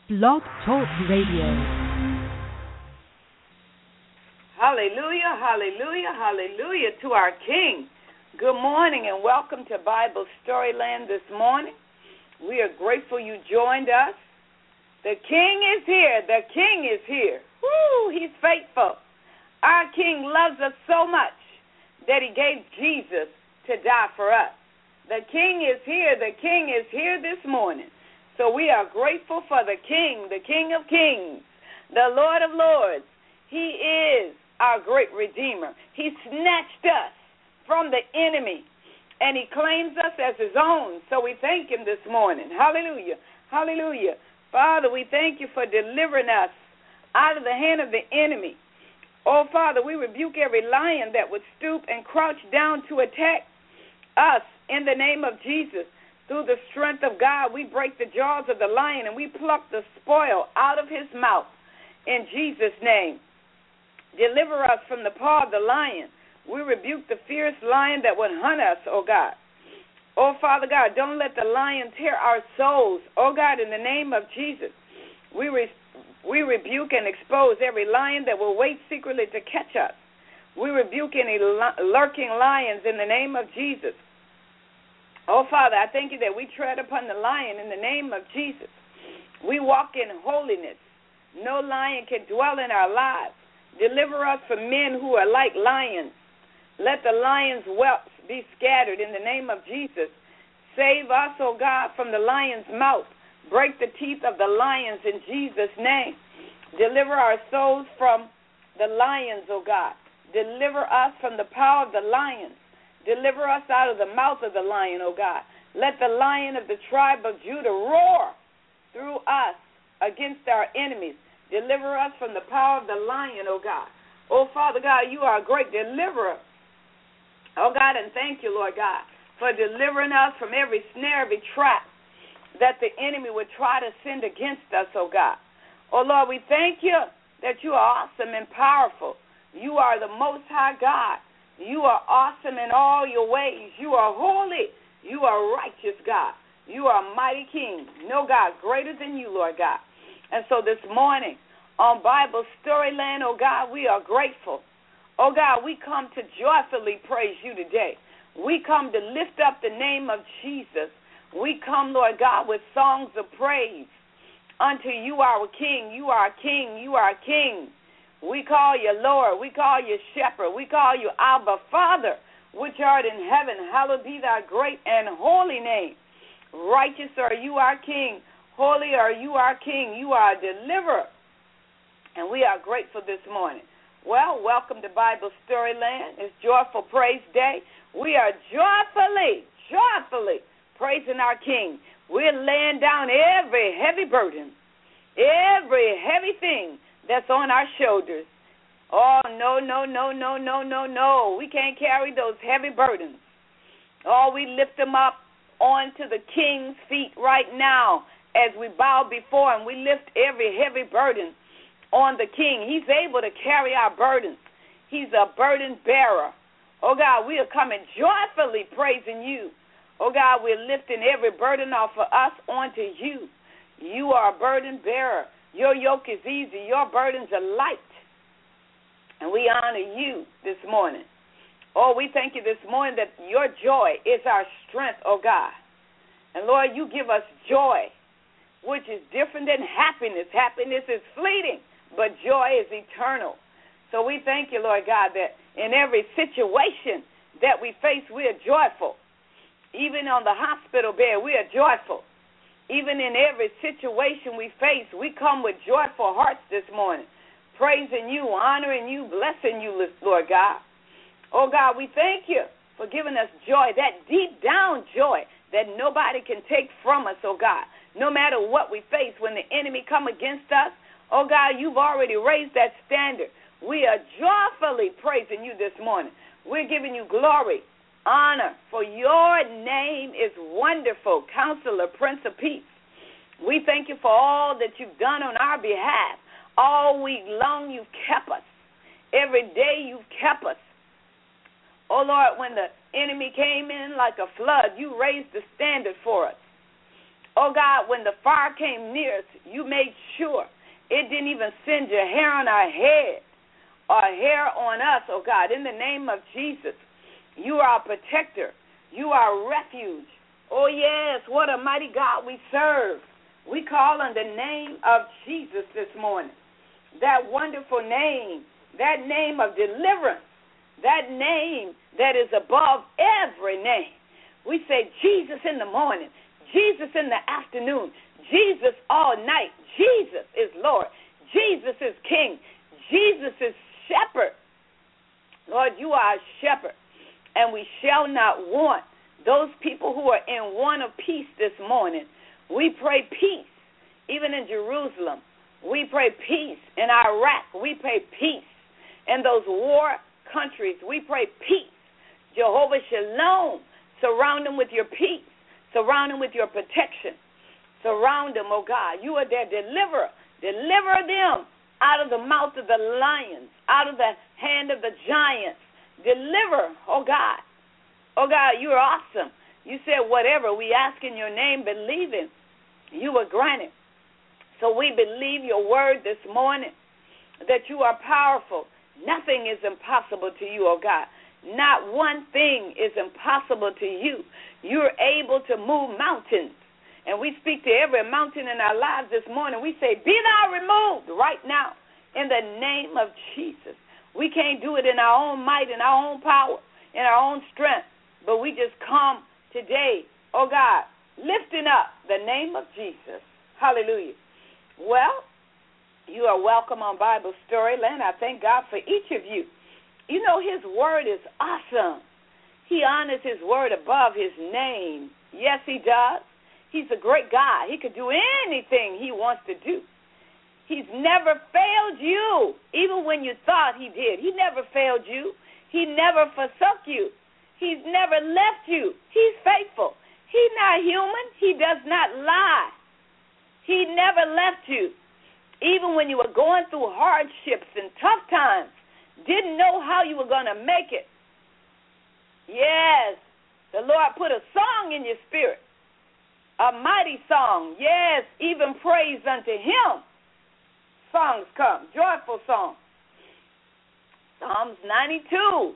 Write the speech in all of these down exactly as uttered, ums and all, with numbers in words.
Blog Talk Radio. Hallelujah, hallelujah, hallelujah to our King. Good morning and welcome to Bible Storyland this morning. We are grateful you joined us. The King is here. The King is here. Woo, he's faithful. Our King loves us so much that he gave Jesus to die for us. The King is here. The King is here this morning. So we are grateful for the King, the King of Kings, the Lord of Lords. He is our great Redeemer. He snatched us from the enemy, and he claims us as his own. So we thank him this morning. Hallelujah. Hallelujah. Father, we thank you for delivering us out of the hand of the enemy. Oh, Father, we rebuke every lion that would stoop and crouch down to attack us in the name of Jesus. Through the strength of God, we break the jaws of the lion and we pluck the spoil out of his mouth in Jesus' name. Deliver us from the paw of the lion. We rebuke the fierce lion that would hunt us, oh God. Oh, Father God, don't let the lion tear our souls. Oh, God, in the name of Jesus, we, re- we rebuke and expose every lion that will wait secretly to catch us. We rebuke any l- lurking lions in the name of Jesus. Oh, Father, I thank you that we tread upon the lion in the name of Jesus. We walk in holiness. No lion can dwell in our lives. Deliver us from men who are like lions. Let the lion's whelps be scattered in the name of Jesus. Save us, O God, from the lion's mouth. Break the teeth of the lions in Jesus' name. Deliver our souls from the lions, O God. Deliver us from the power of the lions. Deliver us out of the mouth of the lion, O God. Let the lion of the tribe of Judah roar through us against our enemies. Deliver us from the power of the lion, O God. Oh, Father God, you are a great deliverer. Oh, God, and thank you, Lord God, for delivering us from every snare, every trap that the enemy would try to send against us, oh God. Oh, Lord, we thank you that you are awesome and powerful. You are the Most High God. You are awesome in all your ways. You are holy. You are righteous, God. You are a mighty King. No God greater than you, Lord God. And so this morning on Bible Storyland, oh God, we are grateful. Oh God, we come to joyfully praise you today. We come to lift up the name of Jesus. We come, Lord God, with songs of praise unto you, our King. You are King. You are King. We call you Lord. We call you Shepherd. We call you Abba, Father, which art in heaven. Hallowed be thy great and holy name. Righteous are you, our King. Holy are you, our King. You are a deliverer. And we are grateful this morning. Well, welcome to Bible Storyland. It's Joyful Praise Day. We are joyfully, joyfully praising our King. We're laying down every heavy burden, every heavy thing that's on our shoulders. Oh, no, no, no, no, no, no, no. We can't carry those heavy burdens. Oh, we lift them up onto the King's feet right now as we bow before him. We lift every heavy burden on the King. He's able to carry our burdens. He's a burden bearer. Oh, God, we are coming joyfully praising you. Oh, God, we're lifting every burden off of us onto you. You are a burden bearer. Your yoke is easy. Your burdens are light. And we honor you this morning. Oh, we thank you this morning that your joy is our strength, oh God. And, Lord, you give us joy, which is different than happiness. Happiness is fleeting, but joy is eternal. So we thank you, Lord God, that in every situation that we face, we are joyful. Even on the hospital bed, we are joyful. Even in every situation we face, we come with joyful hearts this morning, praising you, honoring you, blessing you, Lord God. Oh, God, we thank you for giving us joy, that deep down joy that nobody can take from us, oh, God. No matter what we face, when the enemy come against us, oh, God, you've already raised that standard. We are joyfully praising you this morning. We're giving you glory, honor, for your name is wonderful, Counselor, Prince of Peace. We thank you for all that you've done on our behalf. All week long you've kept us. Every day you've kept us. Oh, Lord, when the enemy came in like a flood, you raised the standard for us. Oh, God, when the fire came near us, you made sure it didn't even send your hair on our head or hair on us, oh, God. In the name of Jesus, you are our protector. You are our refuge. Oh, yes, what a mighty God we serve. We call on the name of Jesus this morning, that wonderful name, that name of deliverance, that name that is above every name. We say Jesus in the morning, Jesus in the afternoon, Jesus all night. Jesus is Lord. Jesus is King. Jesus is Shepherd. Lord, you are a shepherd, and we shall not want. Those people who are in want of peace this morning, we pray peace. Even in Jerusalem, we pray peace. In Iraq, we pray peace. In those war countries, we pray peace. Jehovah Shalom, surround them with your peace. Surround them with your protection. Surround them, oh God. You are their deliverer. Deliver them out of the mouth of the lions, out of the hand of the giants. Deliver, oh God. Oh God, you are awesome. You said whatever we ask in your name, believing, you will grant it. So we believe your word this morning, that you are powerful. Nothing is impossible to you, oh God. Not one thing is impossible to you. You're able to move mountains. And we speak to every mountain in our lives this morning. We say, be thou removed right now in the name of Jesus. We can't do it in our own might, in our own power, in our own strength. But we just come today, oh God, lifting up the name of Jesus. Hallelujah. Well, you are welcome on Bible Storyland. I thank God for each of you. You know, his word is awesome. He honors his word above his name. Yes, he does. He's a great God. He could do anything he wants to do. He's never failed you, even when you thought he did. He never failed you. He never forsook you. He's never left you. He's faithful. He's not human. He does not lie. He never left you. Even when you were going through hardships and tough times, didn't know how you were going to make it. Yes, the Lord put a song in your spirit, a mighty song. Yes, even praise unto him. Songs come, joyful songs. Psalms ninety-two.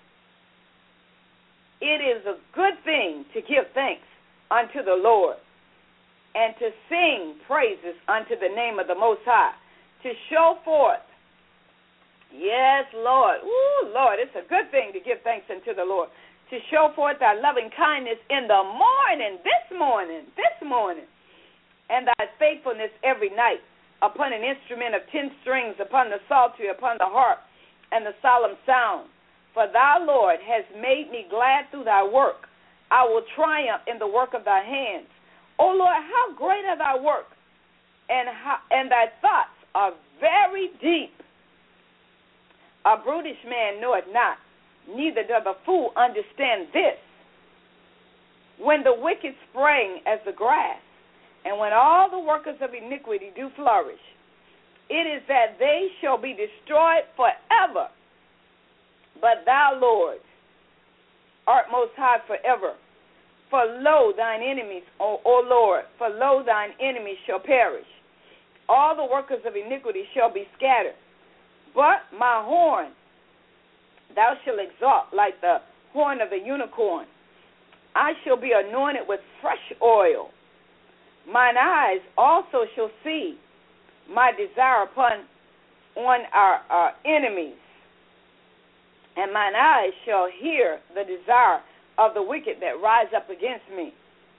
It is a good thing to give thanks unto the Lord and to sing praises unto the name of the Most High, to show forth, yes, Lord, ooh, Lord, it's a good thing to give thanks unto the Lord, to show forth thy loving kindness in the morning, this morning, this morning, and thy faithfulness every night, upon an instrument of ten strings, upon the psaltery, upon the harp, and the solemn sound. For thou, Lord, hast made me glad through thy work. I will triumph in the work of thy hands. O Lord, how great are thy works, and how, and thy thoughts are very deep. A brutish man knoweth not, neither doth a fool understand this. When the wicked spring as the grass, and when all the workers of iniquity do flourish, it is that they shall be destroyed forever. But thou, Lord, art most high forever. For lo, thine enemies, O, o Lord, for lo, thine enemies shall perish. All the workers of iniquity shall be scattered. But my horn thou shalt exalt like the horn of the unicorn. I shall be anointed with fresh oil. Mine eyes also shall see my desire upon on our, our enemies. And mine eyes shall hear the desire of the wicked that rise up against me.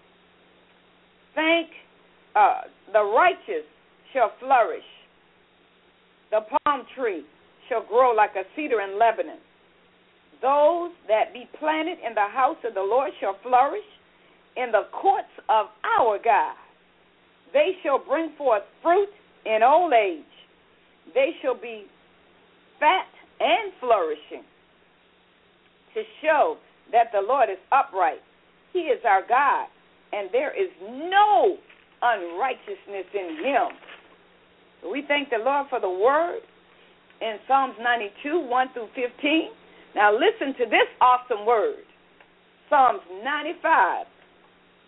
Thank uh, the righteous shall flourish. The palm tree shall grow like a cedar in Lebanon. Those that be planted in the house of the Lord shall flourish in the courts of our God. They shall bring forth fruit in old age. They shall be fat and flourishing, to show that the Lord is upright. He is our God, and there is no unrighteousness in him. So we thank the Lord for the word in Psalms ninety-two, one through fifteen. Now listen to this awesome word. Psalms ninety-five,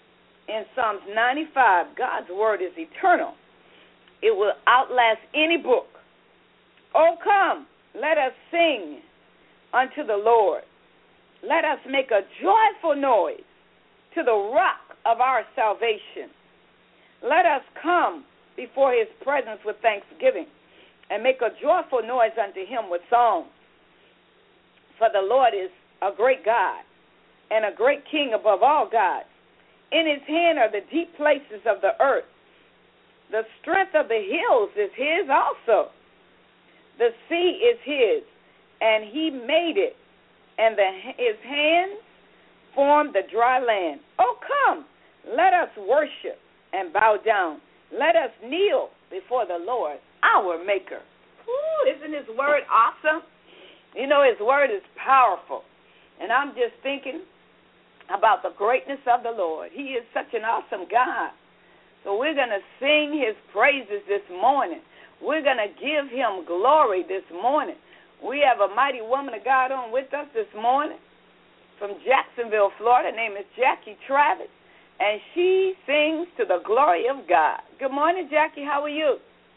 in Psalms ninety-five, God's word is eternal. It will outlast any book. Oh, come, let us sing unto the Lord. Let us make a joyful noise to the rock of our salvation. Let us come before his presence with thanksgiving and make a joyful noise unto him with songs. For the Lord is a great God and a great King above all gods. In his hand are the deep places of the earth. The strength of the hills is his also. The sea is his, and he made it, and the, his hands formed the dry land. Oh, come, let us worship and bow down. Let us kneel before the Lord, our Maker. Ooh, isn't his word awesome? You know, his word is powerful. And I'm just thinking about the greatness of the Lord. He is such an awesome God. So we're going to sing his praises this morning. We're going to give him glory this morning. We have a mighty woman of God on with us this morning from Jacksonville, Florida. Her name is Jackie Travis, and she sings to the glory of God. Good morning, Jackie. How are you?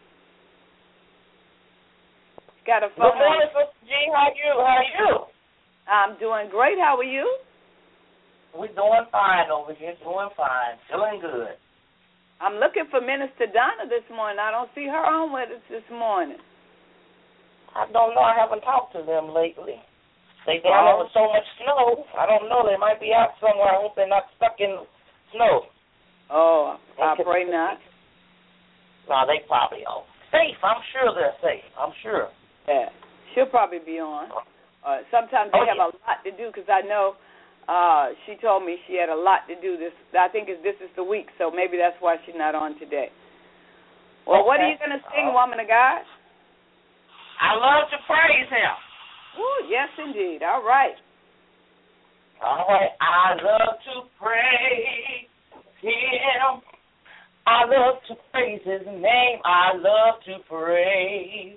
Got a phone. Good morning, Sister G. How are you? How are you? I'm doing great. How are you? We're doing fine over here. Doing fine. Feeling good. I'm looking for Minister Donna this morning. I don't see her on with us this morning. I don't know. I haven't talked to them lately. They down there with so much snow. I don't know. They might be out somewhere. I hope they're not stuck in snow. Oh, I pray not. No, they probably are safe. I'm sure they're safe. I'm sure. Yeah, she'll probably be on. Uh, sometimes they oh, have yeah. a lot to do because I know uh, she told me she had a lot to do this. I think it's, this is the week, so maybe that's why she's not on today. Well, okay. What are you going to sing, uh, woman of God? I love to praise him. Ooh, yes, indeed. All right. All right. I love to praise him. I love to praise his name. I love to praise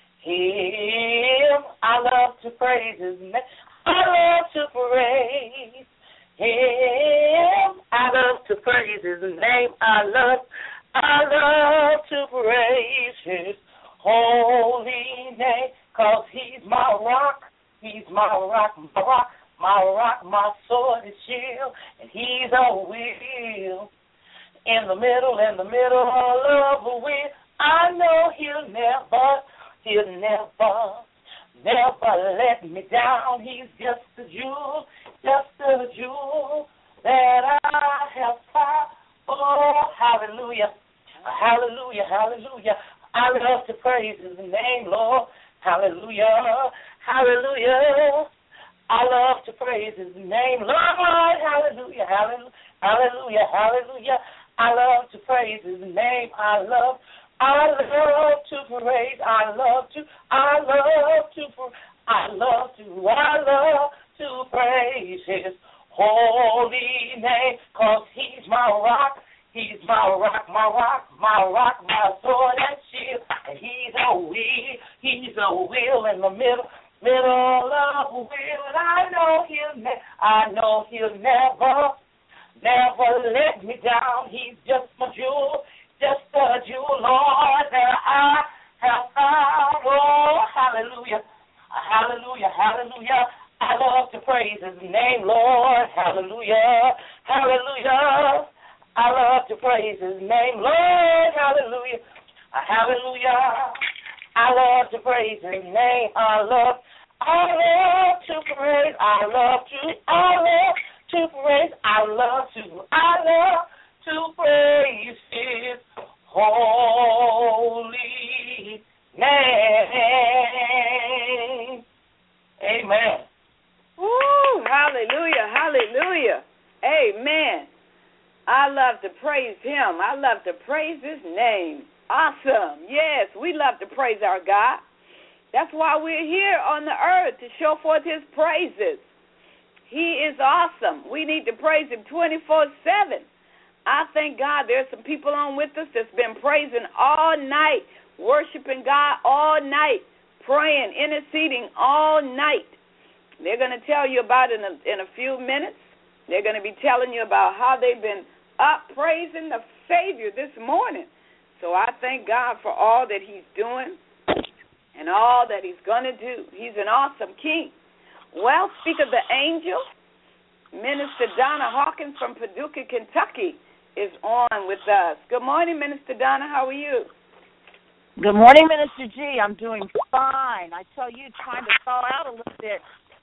him. I love to praise his name. I love to praise him. I love to praise his name. I love, I love to praise his holy name, 'cause he's my rock. He's my rock, my rock, my rock, my sword and shield, and he's a wheel in the middle, in the middle of a wheel. I know he'll never, he'll never, never let me down. He's just a jewel, just a jewel that I have found. Oh, hallelujah, hallelujah, hallelujah. I love to praise his name, Lord. Hallelujah, hallelujah. I love to praise his name, Lord. Hallelujah, hallelujah, hallelujah, hallelujah. I love to praise his name. I love, I love to praise. I love to, I love to, I love to, I love to praise his holy name, 'cause he's my rock. He's my rock, my rock, my rock, my sword and shield. And he's a wheel, he's a wheel in the middle, middle of a wheel. And I know he'll, ne- I know he'll never, never let me down. He's just my jewel, just a jewel, Lord, that I have found. Oh, hallelujah, hallelujah, hallelujah. I love to praise his name, Lord. Hallelujah, hallelujah. I love to praise his name, Lord, hallelujah, hallelujah. I love to praise his name. I love, I love to praise. I love to, I love to praise. I love to, I love to praise his holy name. Amen. Woo, hallelujah, hallelujah. Amen. I love to praise him. I love to praise his name. Awesome. Yes, we love to praise our God. That's why we're here on the earth, to show forth his praises. He is awesome. We need to praise him twenty-four seven. I thank God there's some people on with us that's been praising all night, worshiping God all night, praying, interceding all night. They're going to tell you about it in a, in a few minutes. They're going to be telling you about how they've been up praising the Savior this morning. So I thank God for all that he's doing and all that he's going to do. He's an awesome king. Well, speak of the angel, Minister Donna Hawkins from Paducah, Kentucky, is on with us. Good morning, Minister Donna. How are you? Good morning, Minister G. I'm doing fine. I tell you, trying to thaw out a little bit.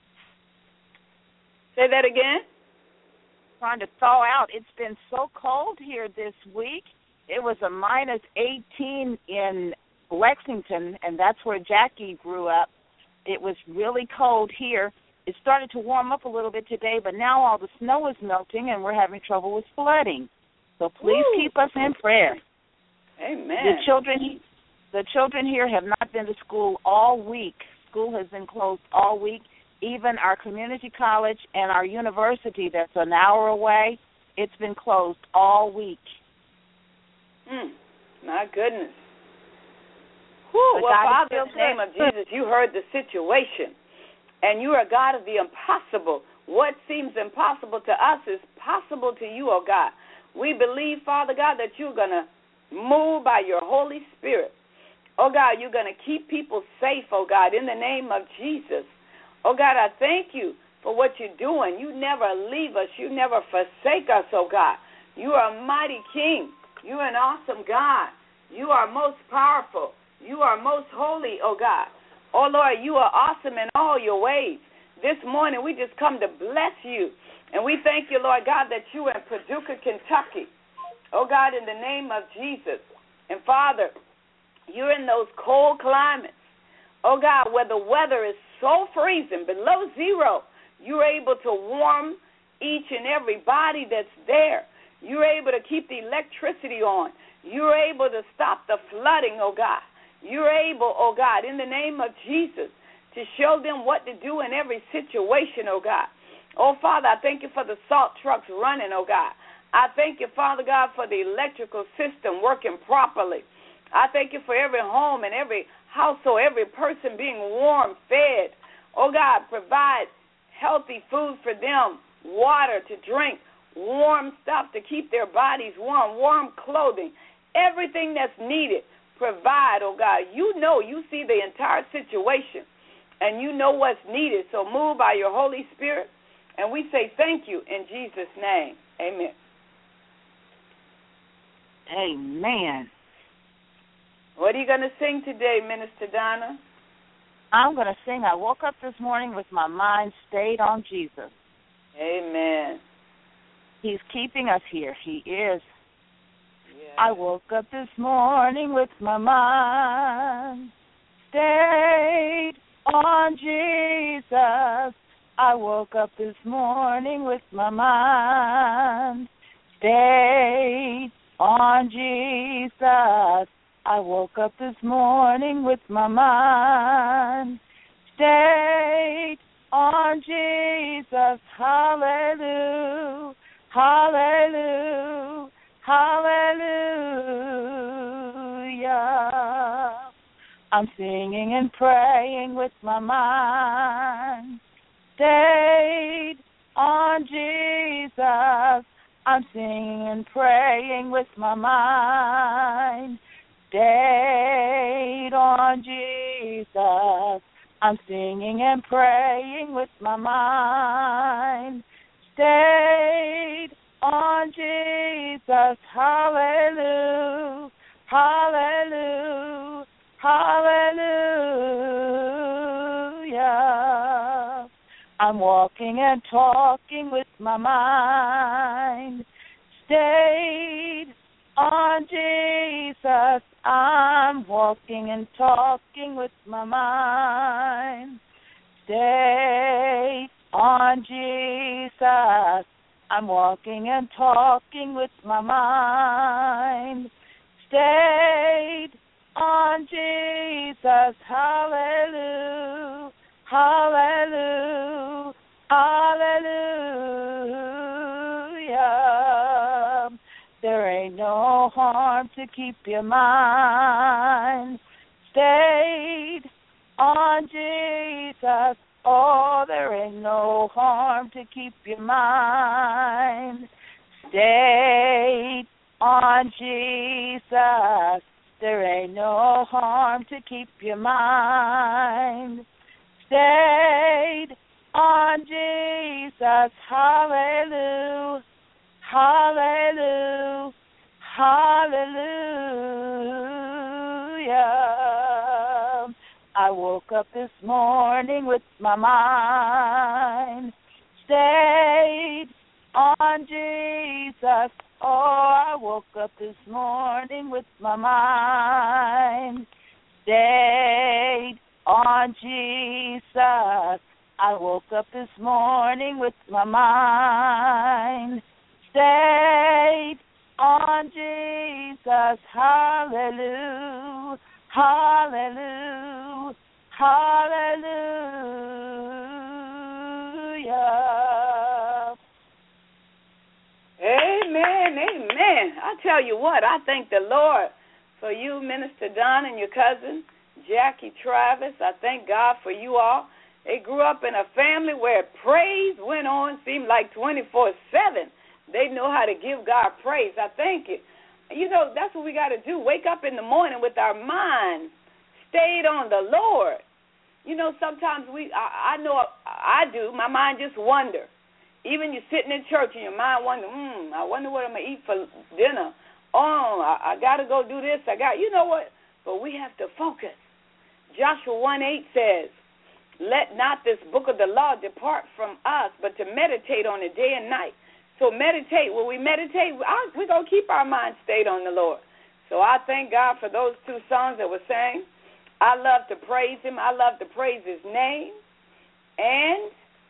Say that again? Trying to thaw out. It's been so cold here this week. It was a minus eighteen in Lexington, and that's where Jackie grew up. It was really cold here. It started to warm up a little bit today, but now all the snow is melting, and we're having trouble with flooding. So please Woo. keep us in prayer. Amen. The children, the children here have not been to school all week. School has been closed all week. Even our community college and our university that's an hour away, it's been closed all week. Mm, my goodness. Whew, well, Father, in the name of Jesus, you heard the situation, and you are a God of the impossible. What seems impossible to us is possible to you, oh God. We believe, Father God, that you're going to move by your Holy Spirit. Oh, God, you're going to keep people safe, oh, God, in the name of Jesus. Oh, God, I thank you for what you're doing. You never leave us. You never forsake us, oh, God. You are a mighty king. You are an awesome God. You are most powerful. You are most holy, oh, God. Oh, Lord, you are awesome in all your ways. This morning we just come to bless you. And we thank you, Lord God, that you are in Paducah, Kentucky. Oh, God, in the name of Jesus. And, Father, you're in those cold climates. Oh, God, where the weather is so freezing, below zero, you're able to warm each and every body that's there. You're able to keep the electricity on. You're able to stop the flooding, oh, God. You're able, oh, God, in the name of Jesus, to show them what to do in every situation, oh, God. Oh, Father, I thank you for the salt trucks running, oh, God. I thank you, Father God, for the electrical system working properly. I thank you for every home and every household, every person being warm, fed. Oh, God, provide healthy food for them, water to drink, warm stuff to keep their bodies warm, warm clothing, everything that's needed. Provide, oh, God. You know, you see the entire situation, and you know what's needed. So move by your Holy Spirit, and we say thank you in Jesus' name. Amen. Amen. What are you going to sing today, Minister Donna? I'm going to sing, I woke up this morning with my mind stayed on Jesus. Amen. He's keeping us here. He is. Yeah. I woke up this morning with my mind stayed on Jesus. I woke up this morning with my mind stayed on Jesus. I woke up this morning with my mind stayed on Jesus. Hallelujah, hallelujah, hallelujah. I'm singing and praying with my mind stayed on Jesus. I'm singing and praying with my mind stayed on Jesus. I'm singing and praying with my mind stayed on Jesus. Hallelujah, hallelujah, hallelujah. I'm walking and talking with my mind stayed on Jesus. I'm walking and talking with my mind stayed on Jesus. I'm walking and talking with my mind stayed on Jesus. Hallelujah, hallelujah, hallelujah. There ain't no harm to keep your mind stayed on Jesus. Oh, there ain't no harm to keep your mind Stayed on Jesus. There ain't no harm to keep your mind. Stayed on Jesus. Hallelujah. Hallelujah. Hallelujah. I woke up this morning with my mind stayed on Jesus. Oh, I woke up this morning with my mind stayed on Jesus. I woke up this morning with my mind stayed on Jesus. Hallelujah. Hallelujah. Hallelujah. Amen. Amen. I tell you what, I thank the Lord for you, Minister Don, and your cousin, Jackie Travis. I thank God for you all. They grew up in a family where praise went on, seemed like twenty-four seven. They know how to give God praise. I thank you. You know, that's what we got to do. Wake up in the morning with our minds stayed on the Lord. You know, sometimes we, I, I know I do, my mind just wander. Even you're sitting in church and your mind wonder, hmm, I wonder what I'm going to eat for dinner. Oh, I, I got to go do this. I got, you know what? But we have to focus. Joshua one eight says, let not this book of the law depart from us, but to meditate on it day and night. So meditate. When we meditate, we're going to keep our mind stayed on the Lord. So I thank God for those two songs that were sang. I love to praise him. I love to praise his name. And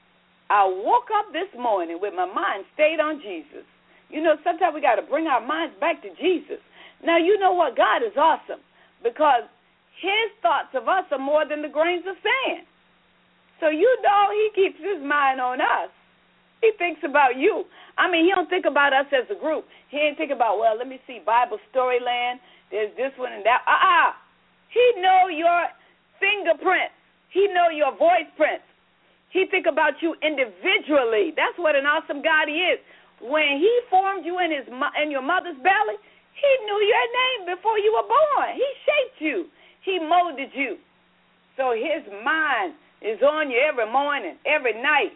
I woke up this morning with my mind stayed on Jesus. You know, sometimes we got to bring our minds back to Jesus. Now, you know what? God is awesome because his thoughts of us are more than the grains of sand. So you know he keeps his mind on us. He thinks about you. I mean, he don't think about us as a group. He ain't think about, well, let me see, Bible Storyland, there's this one and that. Uh-uh. He know your fingerprints. He know your voice prints. He think about you individually. That's what an awesome God he is. When he formed you in his in your mother's belly, he knew your name before you were born. He shaped you. He molded you. So his mind is on you every morning, every night.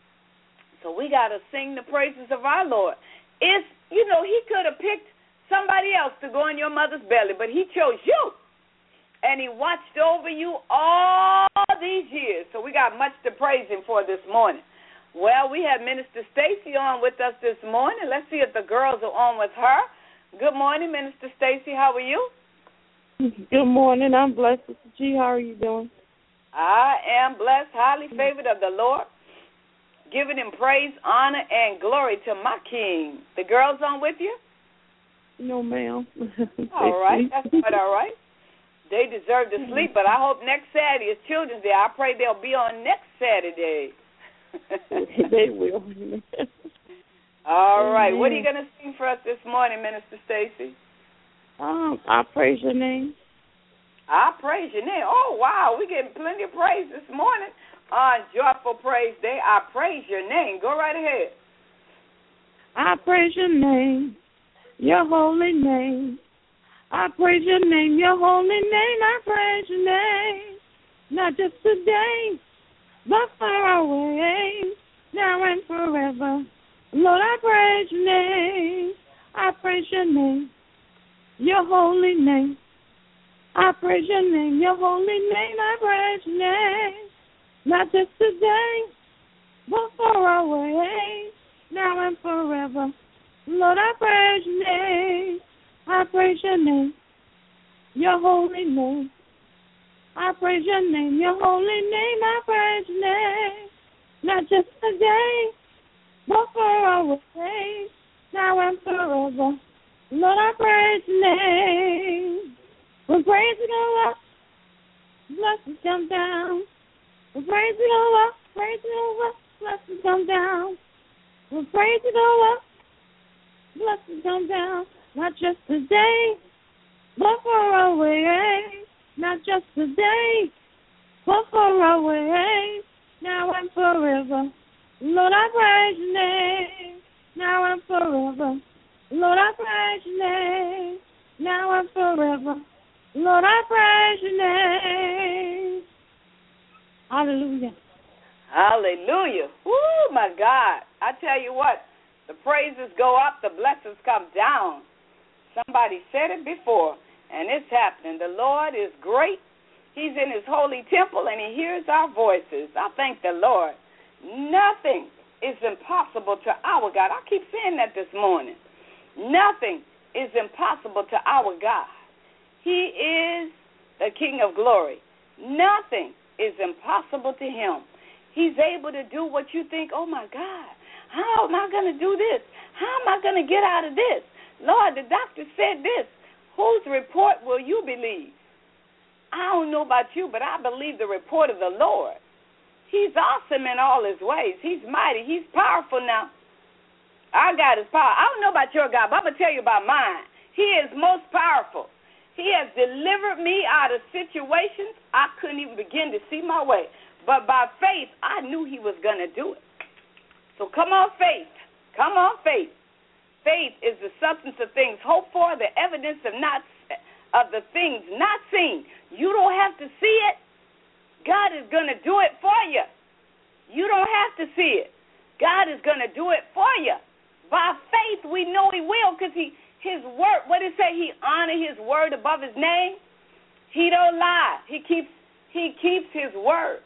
So we got to sing the praises of our Lord. It's, you know, he could have picked somebody else to go in your mother's belly, but he chose you. And he watched over you all these years. So we got much to praise him for this morning. Well, we have Minister Stacy on with us this morning. Let's see if the girls are on with her. Good morning, Minister Stacy. How are you? Good morning. I'm blessed. Sister G, how are you doing? I am blessed, highly favored of the Lord, giving him praise, honor, and glory to my King. The girls on with you? No, ma'am. All right. That's quite all right. They deserve to sleep, but I hope next Saturday is Children's Day. I pray they'll be on next Saturday. They will. All right. What are you going to sing for us this morning, Minister Stacy? Um, I praise your name. I praise your name. Oh, wow. We're getting plenty of praise this morning on Joyful Praise Day. I praise your name. Go right ahead. I praise your name, your holy name. I praise your name, your holy name. I praise your name, not just today, but far away, now and forever. Lord, I praise your name. I praise your name, your holy name. I praise your name, your holy name. I praise your name, not just today, but far away, now and forever. Lord, I praise your name. I praise your name, your holy name. I praise your name, your holy name. I praise your name, not just today, but far away, now and forever. Lord, I praise your name. When praise go up, blessings come down. When praise go up, praise go up, blessings come down. When praise go up, blessings come down. Not just today, but far away. Not just today, but far away. Now and forever. Lord, I praise your name. now and forever. Lord, I praise your name, now and forever. Lord, I praise your name. Hallelujah. Hallelujah. Woo, my God. I tell you what, the praises go up, the blessings come down. Somebody said it before, and it's happening. The Lord is great. He's in his holy temple, and he hears our voices. I thank the Lord. Nothing is impossible to our God. I keep saying that this morning. Nothing is impossible to our God. He is the King of glory. Nothing is impossible to him. He's able to do what you think, oh, my God, how am I going to do this? How am I going to get out of this? Lord, the doctor said this. Whose report will you believe? I don't know about you, but I believe the report of the Lord. He's awesome in all his ways. He's mighty. He's powerful now. Our God is powerful. I don't know about your God, but I'm going to tell you about mine. He is most powerful. He has delivered me out of situations I couldn't even begin to see my way. But by faith, I knew he was going to do it. So come on, faith. Come on, faith. Faith is the substance of things hoped for, the evidence of not of the things not seen. You don't have to see it. God is going to do it for you. You don't have to see it. God is going to do it for you. By faith, we know he will, because he his word, what did it say? He honor his word above his name. He don't lie. He keeps he keeps his word.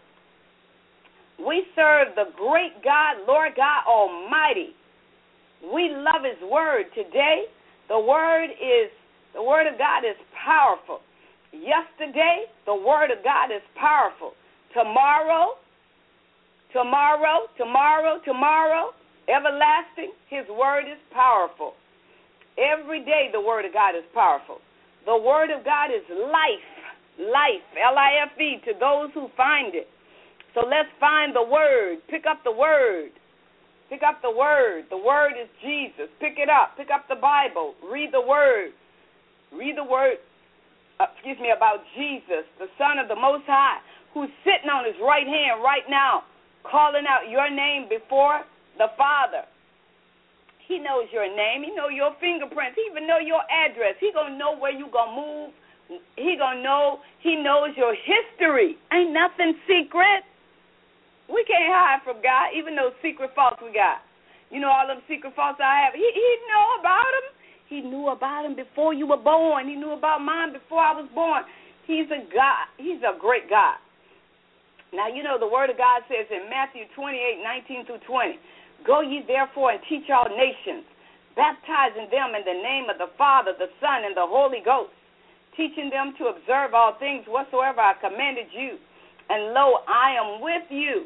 We serve the great God, Lord God Almighty. We love his word today. The word is the word of God is powerful. Yesterday, the word of God is powerful. Tomorrow, tomorrow, tomorrow, tomorrow, everlasting, his word is powerful. Every day the word of God is powerful. The word of God is life, life, L I F E, to those who find it. So let's find the word. Pick up the word. Pick up the word. The word is Jesus. Pick it up. Pick up the Bible. Read the word. Read the word, uh, excuse me, about Jesus, the Son of the Most High, who's sitting on his right hand right now, calling out your name before the Father. He knows your name. He knows your fingerprints. He even know your address. He going to know where you going to move. He going to know. He knows your history. Ain't nothing secret. We can't hide from God, even those secret faults we got. You know all them secret faults I have. He, he know about them. He knew about them before you were born. He knew about mine before I was born. He's a God. He's a great God. Now, you know the word of God says in Matthew twenty-eight, nineteen through twenty, go ye therefore and teach all nations, baptizing them in the name of the Father, the Son, and the Holy Ghost, teaching them to observe all things whatsoever I commanded you. And lo, I am with you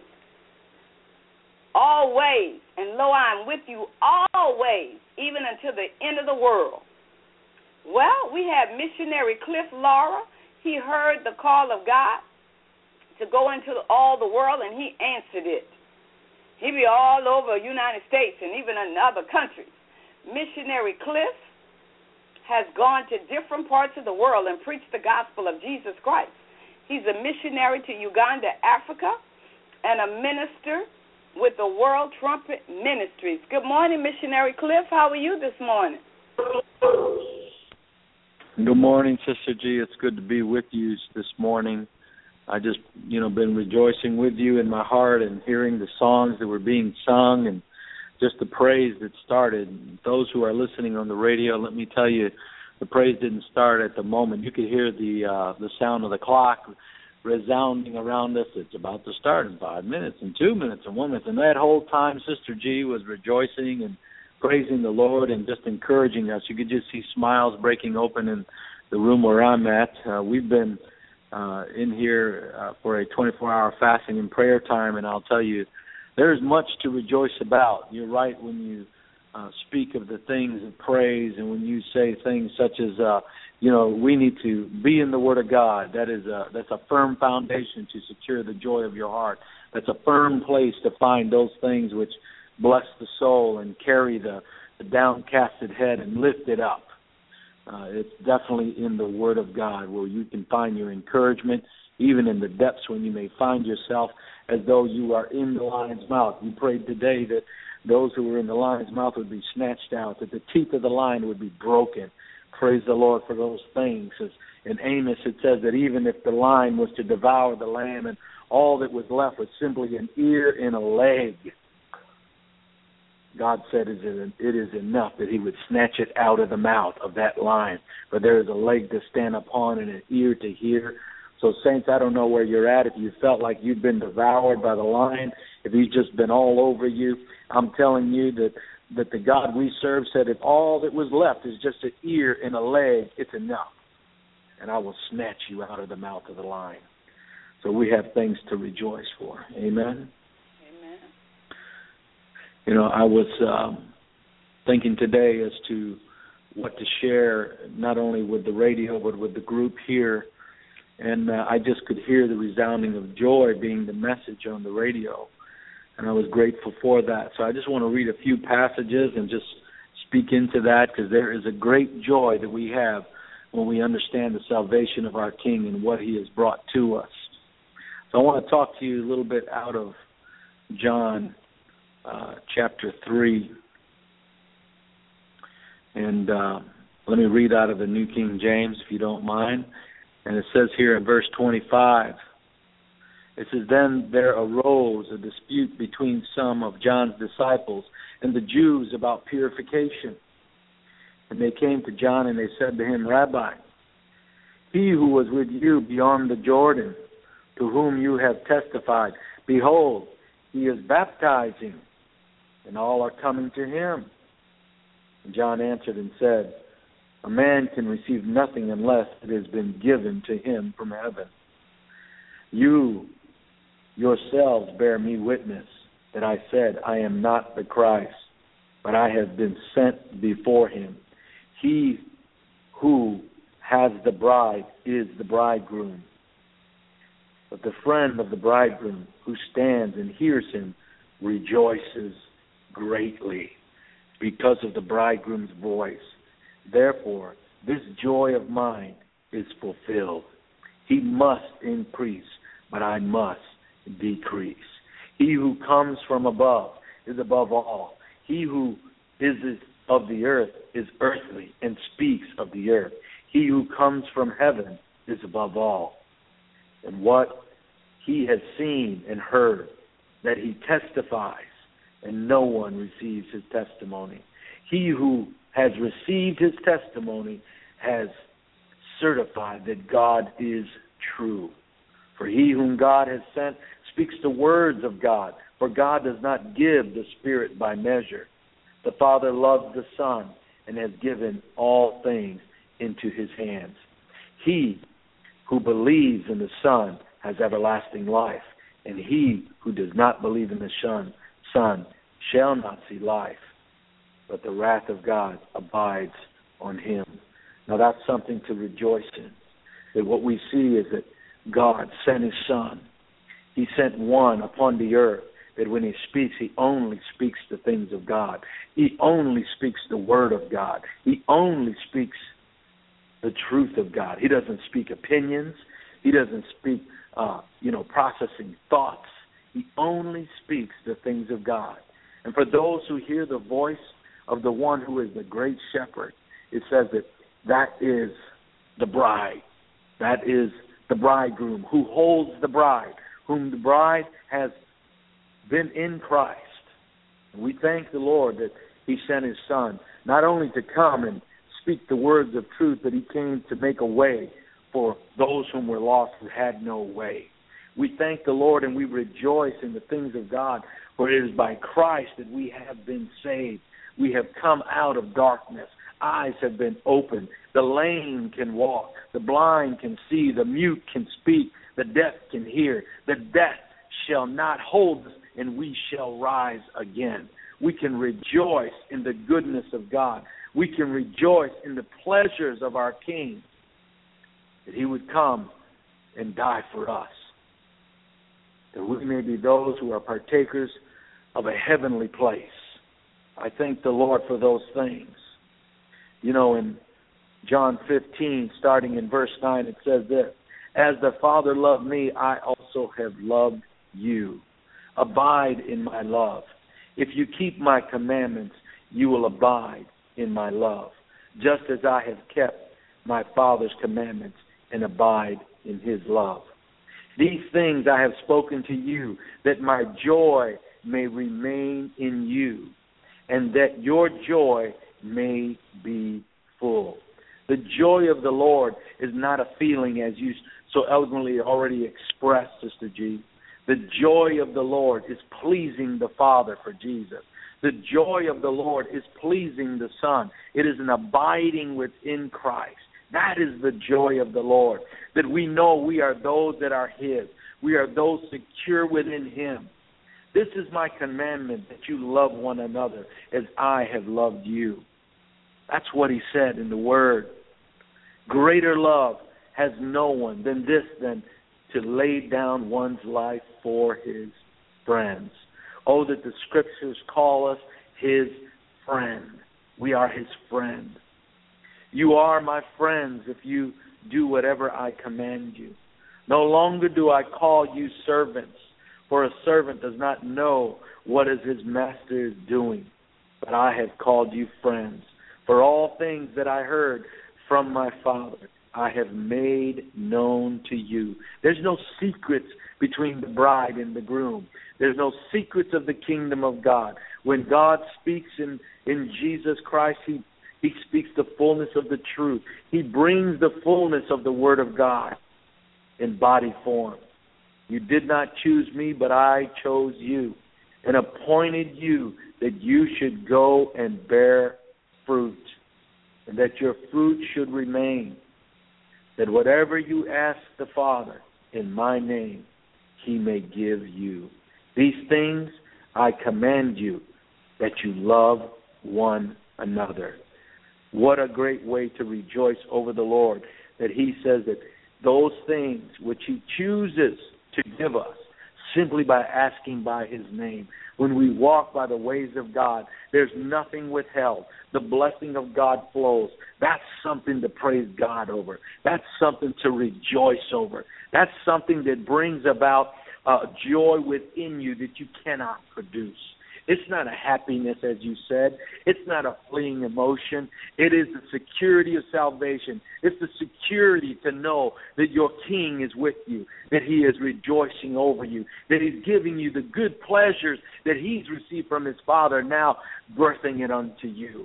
always, and lo, I am with you always, even until the end of the world. Well, we have missionary Cliff Laura. He heard the call of God to go into all the world, and he answered it. He be all over the United States and even in other countries. Missionary Cliff has gone to different parts of the world and preached the gospel of Jesus Christ. He's a missionary to Uganda, Africa, and a minister with the World Trumpet Ministries. Good morning, Missionary Cliff. How are you this morning? Good morning, Sister G. It's good to be with you this morning. I just, you know, been rejoicing with you in my heart and hearing the songs that were being sung and just the praise that started. Those who are listening on the radio, let me tell you, the praise didn't start at the moment. You could hear the uh, the sound of the clock resounding around us. It's about to start in five minutes and two minutes and one minute. And that whole time, Sister G was rejoicing and praising the Lord and just encouraging us. You could just see smiles breaking open in the room where I'm at. Uh, we've been uh, in here uh, for a twenty-four hour fasting and prayer time, and I'll tell you, there's much to rejoice about. You're right when you uh, speak of the things of praise and when you say things such as, uh, you know, we need to be in the Word of God. That is a, that's a firm foundation to secure the joy of your heart. That's a firm place to find those things which bless the soul and carry the, the downcasted head and lift it up. Uh, it's definitely in the Word of God where you can find your encouragement, even in the depths when you may find yourself as though you are in the lion's mouth. You prayed today that those who were in the lion's mouth would be snatched out, that the teeth of the lion would be broken. Praise the Lord for those things. As in Amos it says that even if the lion was to devour the lamb and all that was left was simply an ear and a leg, God said it is enough that he would snatch it out of the mouth of that lion. For there is a leg to stand upon and an ear to hear. So, saints, I don't know where you're at. If you felt like you've been devoured by the lion, if he's just been all over you, I'm telling you that, that the God we serve said if all that was left is just an ear and a leg, it's enough. And I will snatch you out of the mouth of the lion. So we have things to rejoice for. Amen? Amen. You know, I was um, thinking today as to what to share, not only with the radio, but with the group here. And uh, I just could hear the resounding of joy being the message on the radio. And I was grateful for that. So I just want to read a few passages and just speak into that, because there is a great joy that we have when we understand the salvation of our King and what he has brought to us. So I want to talk to you a little bit out of John uh, chapter three. And uh, let me read out of the New King James, if you don't mind. And it says here in verse twenty-five, it says, "Then there arose a dispute between some of John's disciples and the Jews about purification. And they came to John and they said to him, 'Rabbi, he who was with you beyond the Jordan, to whom you have testified, behold, he is baptizing, and all are coming to him.' And John answered and said, 'A man can receive nothing unless it has been given to him from heaven. You yourselves bear me witness that I said, I am not the Christ, but I have been sent before him. He who has the bride is the bridegroom. But the friend of the bridegroom who stands and hears him rejoices greatly because of the bridegroom's voice. Therefore, this joy of mine is fulfilled. He must increase, but I must decrease. He who comes from above is above all. He who is of the earth is earthly and speaks of the earth. He who comes from heaven is above all. And what he has seen and heard, that he testifies, and no one receives his testimony. He who has received his testimony has certified that God is true. For he whom God has sent speaks the words of God, for God does not give the Spirit by measure. The Father loves the Son and has given all things into his hands. He who believes in the Son has everlasting life, and he who does not believe in the Son, Son shall not see life, but the wrath of God abides on him. Now that's something to rejoice in. That what we see is that God sent his Son. He sent one upon the earth that when he speaks, he only speaks the things of God. He only speaks the word of God. He only speaks the truth of God. He doesn't speak opinions. He doesn't speak, uh, you know, processing thoughts. He only speaks the things of God. And for those who hear the voice of the one who is the great shepherd, it says that that is the bride. That is the bridegroom who holds the bride, whom the bride has been in Christ. And we thank the Lord that he sent his Son, not only to come and speak the words of truth, but he came to make a way for those whom were lost who had no way. We thank the Lord and we rejoice in the things of God, for it is by Christ that we have been saved. We have come out of darkness. Eyes have been opened. The lame can walk. The blind can see. The mute can speak. The deaf can hear. The death shall not hold us, and we shall rise again. We can rejoice in the goodness of God. We can rejoice in the pleasures of our King, that he would come and die for us, that we may be those who are partakers of a heavenly place. I thank the Lord for those things. You know, in John fifteen, starting in verse nine, it says this, "As the Father loved me, I also have loved you. Abide in my love. If you keep my commandments, you will abide in my love, just as I have kept my Father's commandments and abide in his love. These things I have spoken to you, that my joy may remain in you, and that your joy may be full. The joy of the Lord is not a feeling, as you so eloquently already expressed, Sister G. The joy of the Lord is pleasing the Father for Jesus. The joy of the Lord is pleasing the Son. It is an abiding within Christ. That is the joy of the Lord, that we know we are those that are his. We are those secure within him. This is my commandment, that you love one another as I have loved you. That's what he said in the Word. Greater love has no one than this, than to lay down one's life for his friends. Oh, that the Scriptures call us his friend. We are his friend. You are my friends if you do whatever I command you. No longer do I call you servants, for a servant does not know what is his master is doing. But I have called you friends. For all things that I heard from my Father, I have made known to you. There's no secrets between the bride and the groom. There's no secrets of the kingdom of God. When God speaks in, in Jesus Christ, he He speaks the fullness of the truth. He brings the fullness of the Word of God in body form. You did not choose me, but I chose you and appointed you that you should go and bear fruit, and that your fruit should remain, that whatever you ask the Father in my name, he may give you. These things I command you, that you love one another. What a great way to rejoice over the Lord, that he says that those things which he chooses to give us simply by asking by his name. When we walk by the ways of God, there's nothing withheld. The blessing of God flows. That's something to praise God over. That's something to rejoice over. That's something that brings about uh, joy within you that you cannot produce. It's not a happiness, as you said. It's not a fleeting emotion. It is the security of salvation. It's the security to know that your King is with you, that he is rejoicing over you, that he's giving you the good pleasures that he's received from his Father, now birthing it unto you.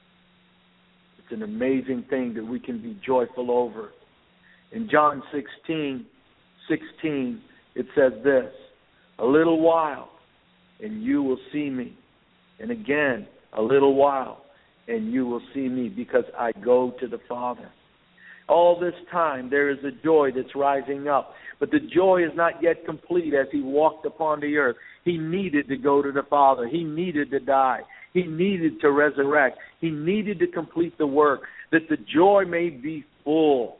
It's an amazing thing that we can be joyful over. In John sixteen, sixteen, it says this, a little while, and you will see me. And again, a little while, and you will see me, because I go to the Father. All this time, there is a joy that's rising up. But the joy is not yet complete as he walked upon the earth. He needed to go to the Father. He needed to die. He needed to resurrect. He needed to complete the work, that the joy may be full.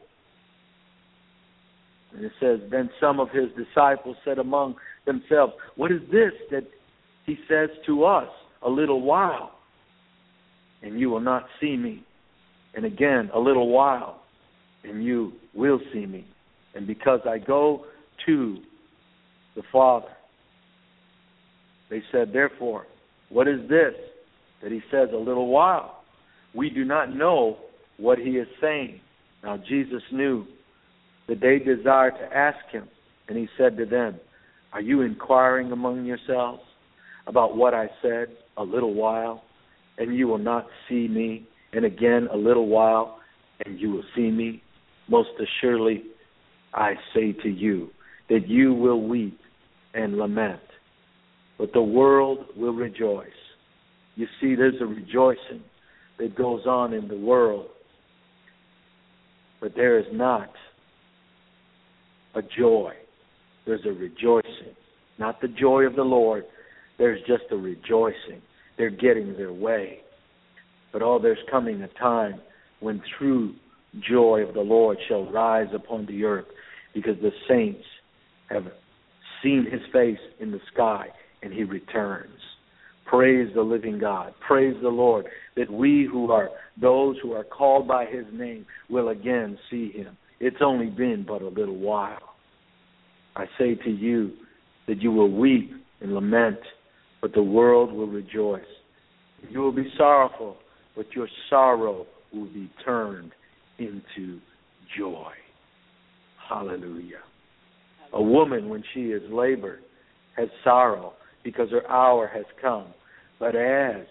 And it says, then some of his disciples said among themselves, what is this that he says to us, a little while, and you will not see me. And again, a little while, and you will see me. And because I go to the Father. They said, therefore, what is this that he says a little while? We do not know what he is saying. Now Jesus knew that they desired to ask him, and he said to them, are you inquiring among yourselves about what I said, a little while, and you will not see me, and again a little while, and you will see me? Most assuredly, I say to you, that you will weep and lament, but the world will rejoice. You see, there's a rejoicing that goes on in the world, but there is not a joy. There's a rejoicing, not the joy of the Lord. There's just a rejoicing. They're getting their way. But oh, there's coming a time when true joy of the Lord shall rise upon the earth, because the saints have seen his face in the sky and he returns. Praise the living God. Praise the Lord, that we who are those who are called by his name will again see him. It's only been but a little while. I say to you that you will weep and lament, but the world will rejoice. You will be sorrowful, but your sorrow will be turned into joy. Hallelujah. A woman, when she is labored, has sorrow because her hour has come. But as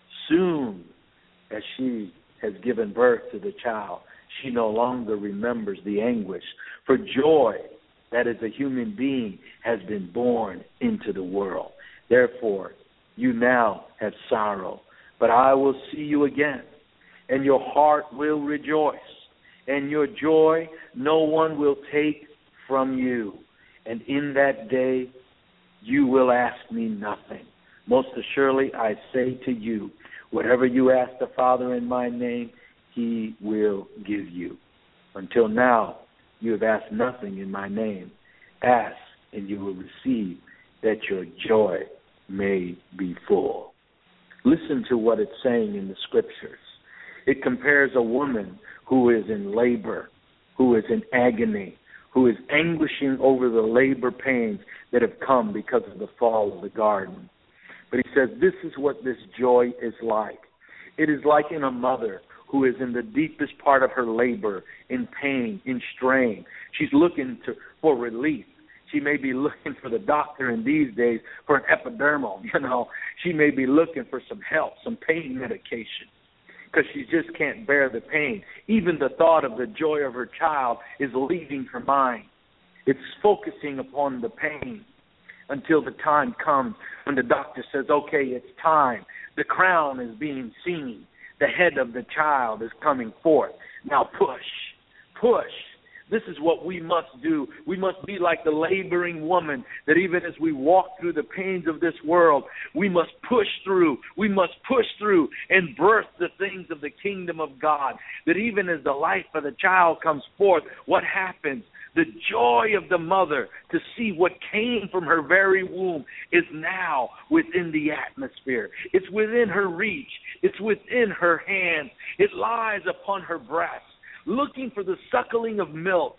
soon as she has given birth to the child, she no longer remembers the anguish. For joy, that is, a human being, has been born into the world. Therefore, you now have sorrow, but I will see you again, and your heart will rejoice, and your joy no one will take from you. And in that day you will ask me nothing. Most assuredly I say to you, whatever you ask the Father in my name, he will give you. Until now you have asked nothing in my name. Ask, and you will receive, that your joy may be full. Listen to what it's saying in the Scriptures. It compares a woman who is in labor, who is in agony, who is anguishing over the labor pains that have come because of the fall of the garden. But he says this is what this joy is like. It is like in a mother who is in the deepest part of her labor, in pain, in strain. She's looking to, for relief. She may be looking for the doctor in these days for an epidural, you know. She may be looking for some help, some pain medication, because she just can't bear the pain. Even the thought of the joy of her child is leaving her mind. It's focusing upon the pain until the time comes when the doctor says, okay, it's time. The crown is being seen. The head of the child is coming forth. Now push, push. This is what we must do. We must be like the laboring woman, that even as we walk through the pains of this world, we must push through. We must push through and birth the things of the kingdom of God. That even as the life of the child comes forth, what happens? The joy of the mother to see what came from her very womb is now within the atmosphere. It's within her reach. It's within her hand. It lies upon her breast, looking for the suckling of milk.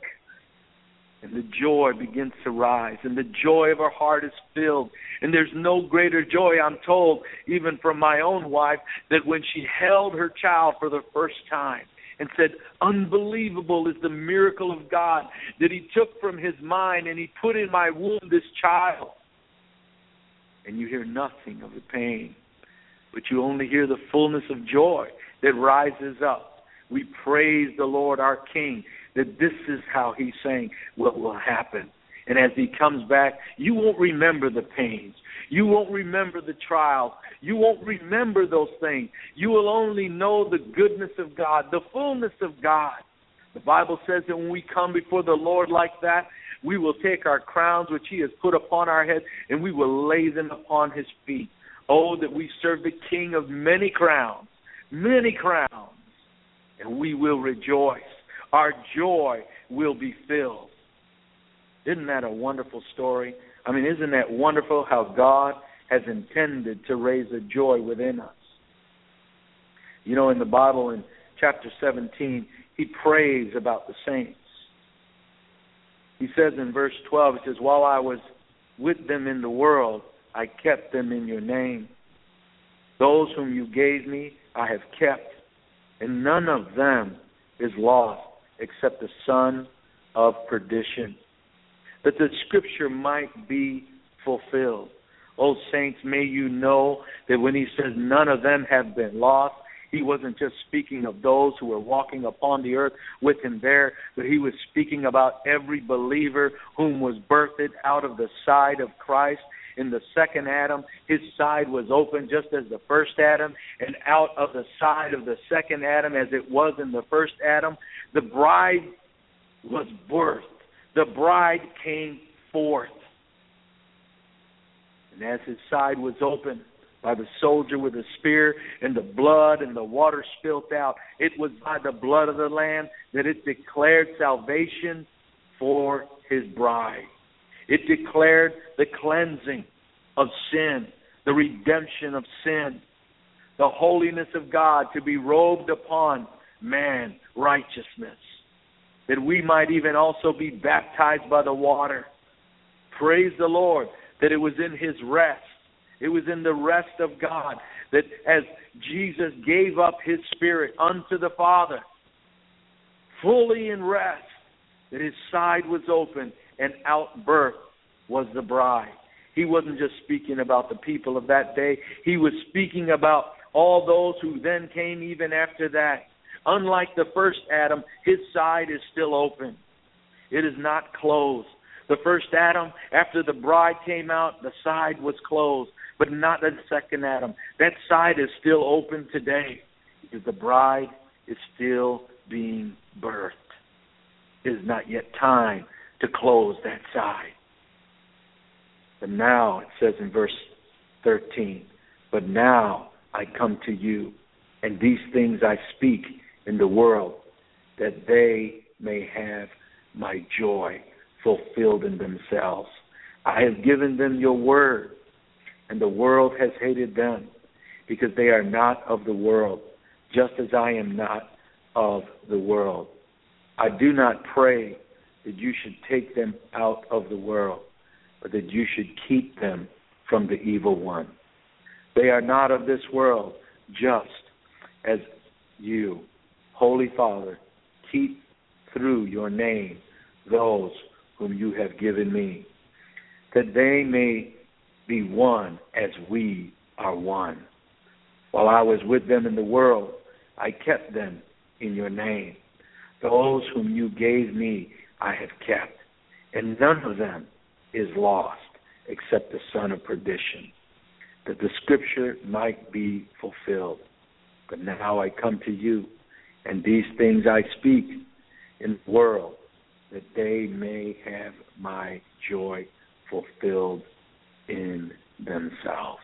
And the joy begins to rise, and the joy of her heart is filled. And there's no greater joy, I'm told, even from my own wife, that when she held her child for the first time and said, unbelievable is the miracle of God that he took from his mind and he put in my womb this child. And you hear nothing of the pain, but you only hear the fullness of joy that rises up. We praise the Lord our King, that this is how he's saying what will happen. And as he comes back, you won't remember the pains. You won't remember the trials. You won't remember those things. You will only know the goodness of God, the fullness of God. The Bible says that when we come before the Lord like that, we will take our crowns which he has put upon our head and we will lay them upon his feet. Oh, that we serve the King of many crowns, many crowns, and we will rejoice. Our joy will be filled. Isn't that a wonderful story? I mean, isn't that wonderful how God has intended to raise a joy within us? You know, in the Bible, in chapter seventeen, he prays about the saints. He says in verse twelve, he says, while I was with them in the world, I kept them in your name. Those whom you gave me, I have kept, and none of them is lost except the son of perdition, that the scripture might be fulfilled. Oh, saints, may you know that when he says none of them have been lost, he wasn't just speaking of those who were walking upon the earth with him there, but he was speaking about every believer whom was birthed out of the side of Christ. In the second Adam, his side was open just as the first Adam, and out of the side of the second Adam, as it was in the first Adam, the bride was birthed. The bride came forth. And as his side was open by the soldier with a spear, and the blood and the water spilt out, it was by the blood of the Lamb that it declared salvation for his bride. It declared the cleansing of sin, the redemption of sin, the holiness of God to be robed upon man, righteousness, that we might even also be baptized by the water. Praise the Lord that it was in his rest It was in the rest of God that as Jesus gave up his spirit unto the Father, fully in rest, that his side was open and out birth was the bride. He wasn't just speaking about the people of that day. He was speaking about all those who then came even after that. Unlike the first Adam, his side is still open. It is not closed. The first Adam, after the bride came out, the side was closed, but not the second Adam. That side is still open today because the bride is still being birthed. It is not yet time to close that side. But now, it says in verse thirteen, but now I come to you, and these things I speak in the world, that they may have my joy fulfilled in themselves. I have given them your word, and the world has hated them, because they are not of the world, just as I am not of the world. I do not pray that you should take them out of the world, but that you should keep them from the evil one. They are not of this world, just as you, Holy Father, keep through your name those whom you have given me, that they may be one as we are one. While I was with them in the world, I kept them in your name. Those whom you gave me I have kept, and none of them is lost except the son of perdition, that the scripture might be fulfilled. But now I come to you, and these things I speak in the world, that they may have my joy fulfilled in themselves.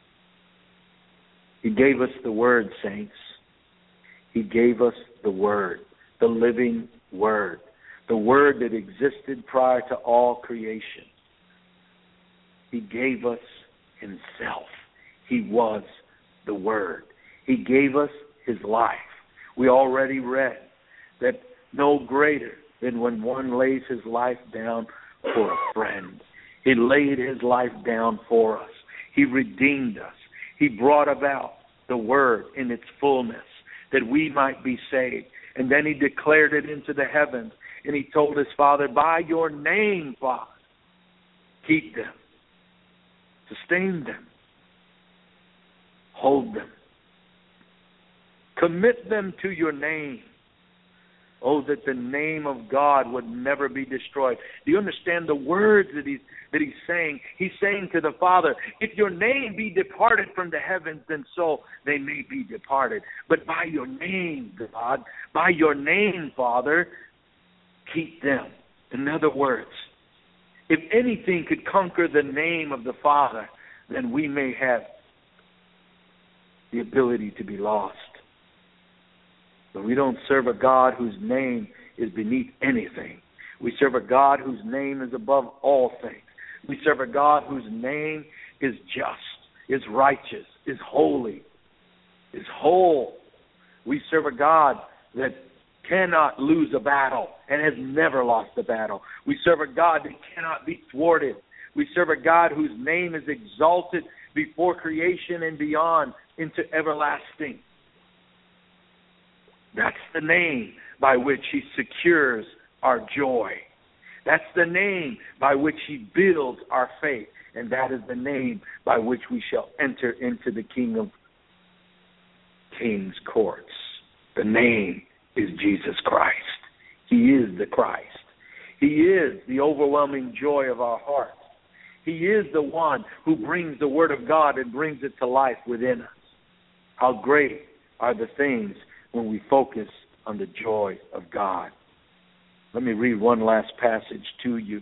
He gave us the word, saints. He gave us the word, the living word, the word that existed prior to all creation. He gave us himself. He was the word. He gave us his life. We already read that no greater than when one lays his life down for a friend. He laid his life down for us. He redeemed us. He brought about the word in its fullness that we might be saved. And then he declared it into the heavens. And he told his Father, by your name, Father, keep them, sustain them, hold them, commit them to your name. Oh, that the name of God would never be destroyed. Do you understand the words that he's, that he's saying? He's saying to the Father, if your name be departed from the heavens, then so they may be departed. But by your name, God, by your name, Father, keep them. In other words, if anything could conquer the name of the Father, then we may have the ability to be lost. But we don't serve a God whose name is beneath anything. We serve a God whose name is above all things. We serve a God whose name is just, is righteous, is holy, is whole. We serve a God that cannot lose a battle and has never lost a battle. We serve a God that cannot be thwarted. We serve a God whose name is exalted before creation and beyond into everlasting. That's the name by which he secures our joy. That's the name by which he builds our faith. And that is the name by which we shall enter into the King of Kings' courts. The name is Jesus Christ. He is the Christ. He is the overwhelming joy of our hearts. He is the one who brings the word of God and brings it to life within us. How great are the things when we focus on the joy of God. Let me read one last passage to you.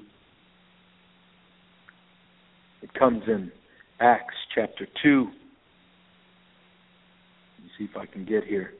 It comes in Acts chapter two. Let me see if I can get here.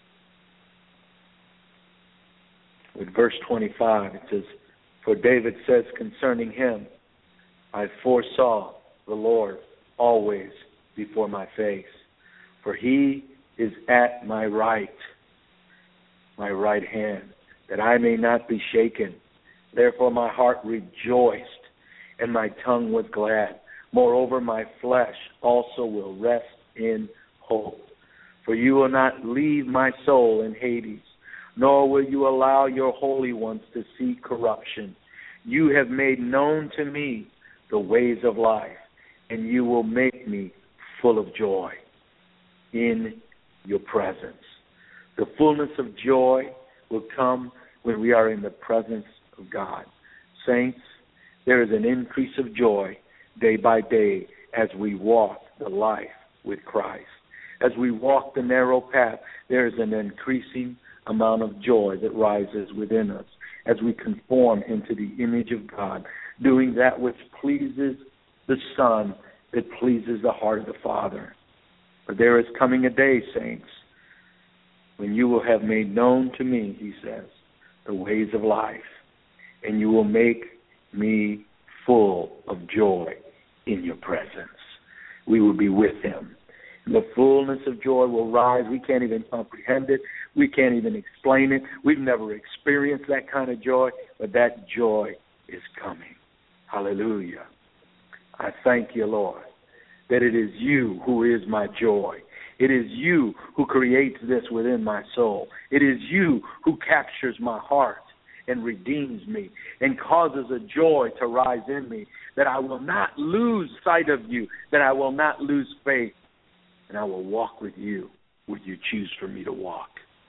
With verse twenty-five, it says, for David says concerning him, I foresaw the Lord always before my face, for he is at my right, my right hand, that I may not be shaken. Therefore my heart rejoiced, and my tongue was glad. Moreover, my flesh also will rest in hope. For you will not leave my soul in Hades, nor will you allow your holy ones to see corruption. You have made known to me the ways of life, and you will make me full of joy in your presence. The fullness of joy will come when we are in the presence of God. Saints, there is an increase of joy day by day as we walk the life with Christ. As we walk the narrow path, there is an increasing amount of joy that rises within us as we conform into the image of God, doing that which pleases the Son, that pleases the heart of the Father. For there is coming a day, saints, when you will have made known to me, he says, the ways of life, and you will make me full of joy in your presence. We will be with him. The fullness of joy will rise. We can't even comprehend it. We can't even explain it. We've never experienced that kind of joy, but that joy is coming. Hallelujah. I thank you, Lord, that it is you who is my joy. It is you who creates this within my soul. It is you who captures my heart and redeems me and causes a joy to rise in me, that I will not lose sight of you, that I will not lose faith, and I will walk with you where you choose for me to walk.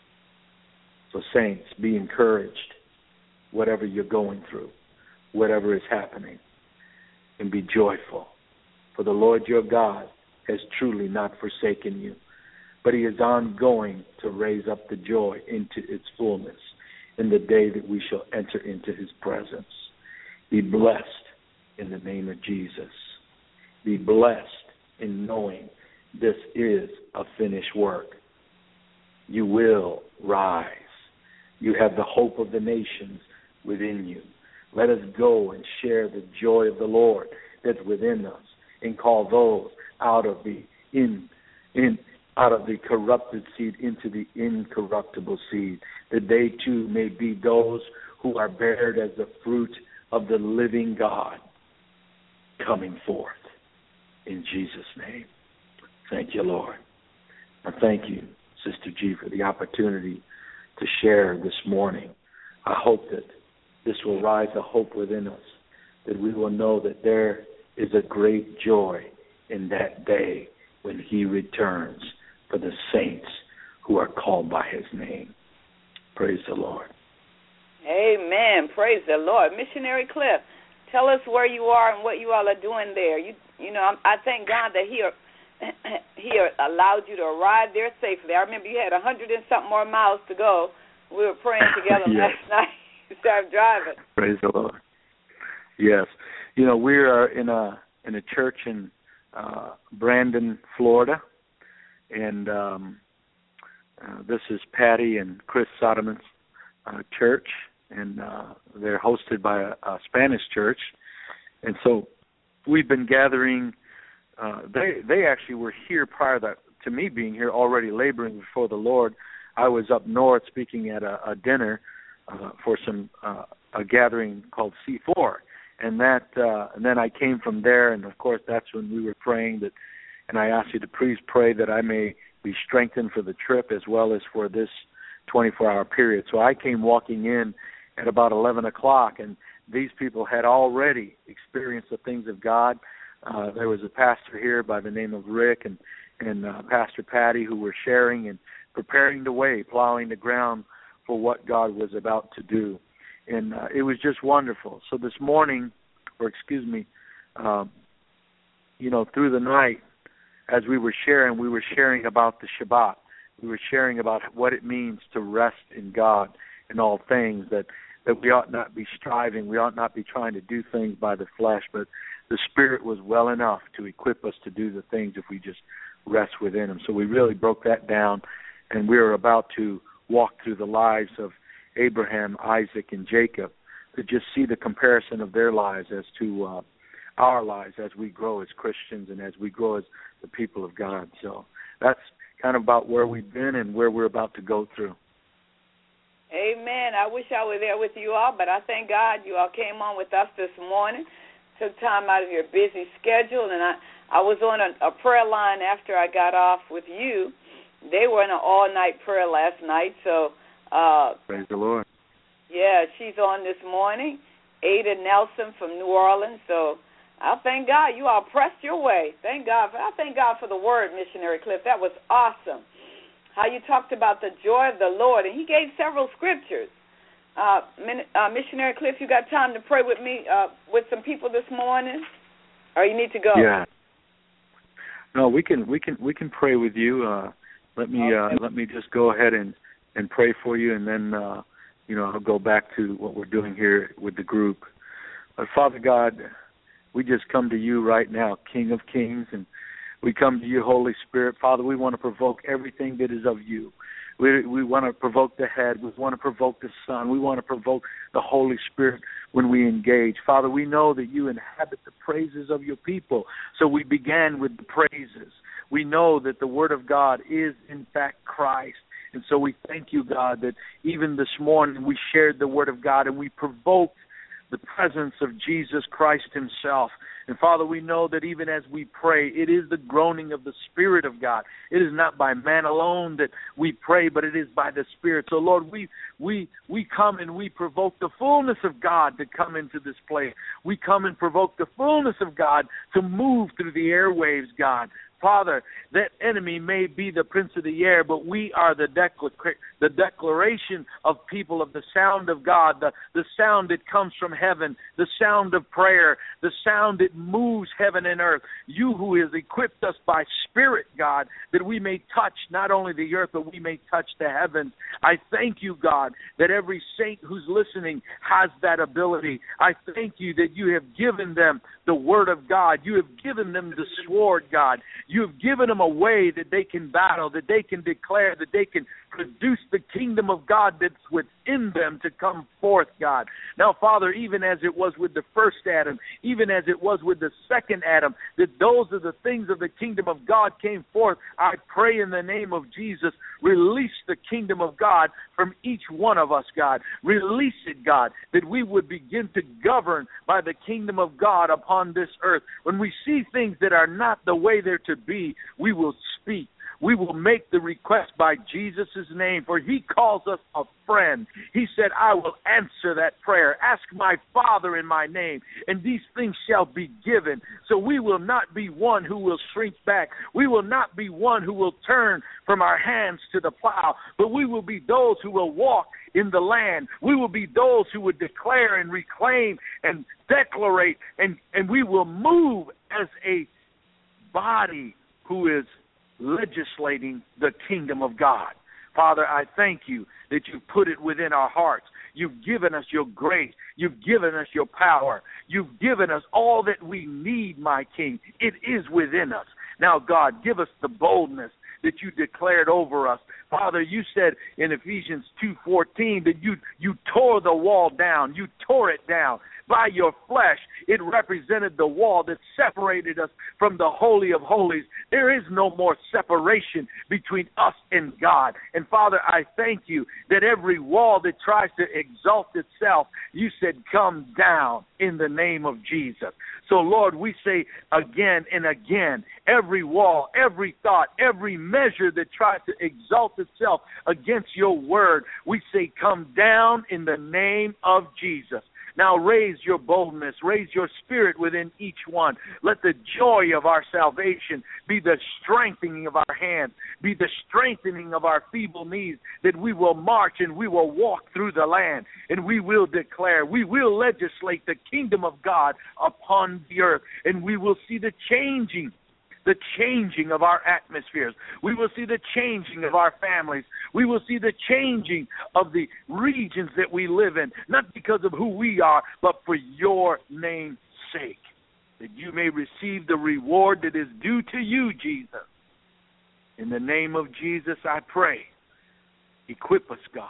So, saints, be encouraged, whatever you're going through, whatever is happening, and be joyful. For the Lord your God has truly not forsaken you, but he is ongoing to raise up the joy into its fullness in the day that we shall enter into his presence. Be blessed in the name of Jesus. Be blessed in knowing this is a finished work. You will rise. You have the hope of the nations within you. Let us go and share the joy of the Lord that's within us, and call those out of the in in out of the corrupted seed into the incorruptible seed, that they too may be those who are bared as the fruit of the living God coming forth. In Jesus' name. Thank you, Lord. I thank you, Sister G, for the opportunity to share this morning. I hope that this will rise a hope within us, that we will know that there is a great joy in that day when he returns for the saints who are called by his name. Praise the Lord. Amen. Praise the Lord. Missionary Cliff, tell us where you are and what you all are doing there. You you know, I thank God that he he allowed you to arrive there safely. I remember you had a hundred and something more miles to go. We were praying together yes. last night. You started driving. Praise the Lord. Yes. You know, we are in a in a church in uh, Brandon, Florida, and um, uh, this is Patty and Chris Sodoman's uh, church, and uh, they're hosted by a, a Spanish church, and so we've been gathering. Uh, they they actually were here prior to, to me being here, already laboring before the Lord. I was up north speaking at a, a dinner uh, for some uh, a gathering called C four. And that, uh, and then I came from there, and of course that's when we were praying that, and I asked you to please pray that I may be strengthened for the trip as well as for this twenty-four hour period. So I came walking in at about eleven o'clock, and these people had already experienced the things of God. Uh, there was a pastor here by the name of Rick and and uh, Pastor Patty who were sharing and preparing the way, plowing the ground for what God was about to do. And uh, it was just wonderful. So this morning, or excuse me, um, you know, through the night, as we were sharing, we were sharing about the Shabbat. We were sharing about what it means to rest in God in all things, that, that we ought not be striving, we ought not be trying to do things by the flesh, but the Spirit was well enough to equip us to do the things if we just rest within Him. So we really broke that down, and we were about to walk through the lives of Abraham, Isaac, and Jacob, to just see the comparison of their lives as to uh, our lives as we grow as Christians and as we grow as the people of God. So that's kind of about where we've been and where we're about to go through. Amen. I wish I were there with you all, but I thank God you all came on with us this morning. took time out of your busy schedule. And I, I was on a, a prayer line after I got off with you. They were in an all-night prayer last night. So, uh, praise the Lord. Yeah, she's on this morning, Ada Nelson from New Orleans. So I thank God you all pressed your way. Thank God. For, I thank God for the word, Missionary Cliff. That was awesome. How you talked about the joy of the Lord, and he gave several scriptures. Uh, uh, Missionary Cliff, you got time to pray with me, uh, with some people this morning, or you need to go? Yeah. No, we can we can we can pray with you. Uh, let me okay. uh, let me just go ahead and, and pray for you, and then uh, you know I'll go back to what we're doing here with the group. But Father God, we just come to you right now, King of Kings, and we come to you, Holy Spirit. Father, we want to provoke everything that is of you. We we want to provoke the head. We want to provoke the Son. We want to provoke the Holy Spirit when we engage. Father, we know that you inhabit the praises of your people. So we began with the praises. We know that the Word of God is, in fact, Christ. And so we thank you, God, that even this morning we shared the Word of God and we provoked the presence of Jesus Christ himself. And Father, we know that even as we pray, it is the groaning of the Spirit of God. It is not by man alone that we pray, but it is by the Spirit. So Lord, we we we come and we provoke the fullness of God to come into this place. We come and provoke the fullness of God to move through the airwaves, God. Father, that enemy may be the prince of the air, but we are the, decla- the declaration of people of the sound of God, the, the sound that comes from heaven, the sound of prayer, the sound that moves heaven and earth. You who has equipped us by Spirit, God, that we may touch not only the earth, but we may touch the heavens. I thank you, God, that every saint who's listening has that ability. I thank you that you have given them the word of God. You have given them the sword, God. You have given them a way that they can battle, that they can declare, that they can produce the kingdom of God that's within them to come forth, God. Now, Father, even as it was with the first Adam, even as it was with the second Adam, that those are the things of the kingdom of God came forth, I pray in the name of Jesus, release the kingdom of God from each one of us, God. Release it, God, that we would begin to govern by the kingdom of God upon this earth. When we see things that are not the way they're to be, we will speak. We will make the request by Jesus' name, for he calls us a friend. He said, I will answer that prayer. Ask my Father in my name, and these things shall be given. So we will not be one who will shrink back. We will not be one who will turn from our hands to the plow, but we will be those who will walk in the land. We will be those who would declare and reclaim and declarate, and, and we will move as a body who is legislating the kingdom of God. Father, I thank you that you've put it within our hearts. You've given us your grace. You've given us your power. You've given us all that we need, my King. It is within us. Now, God, give us the boldness that you declared over us. Father, you said in Ephesians two fourteen that you, you tore the wall down. You tore it down. By your flesh, it represented the wall that separated us from the Holy of Holies. There is no more separation between us and God. And Father, I thank you that every wall that tries to exalt itself, you said, come down in the name of Jesus. So, Lord, we say again and again, every wall, every thought, every measure that tries to exalt itself against your word, we say, come down in the name of Jesus. Now raise your boldness, raise your spirit within each one. Let the joy of our salvation be the strengthening of our hands, be the strengthening of our feeble knees, that we will march and we will walk through the land, and we will declare, we will legislate the kingdom of God upon the earth, and we will see the changing the changing of our atmospheres. We will see the changing of our families. We will see the changing of the regions that we live in, not because of who we are, but for your name's sake, that you may receive the reward that is due to you, Jesus. In the name of Jesus, I pray. Equip us, God.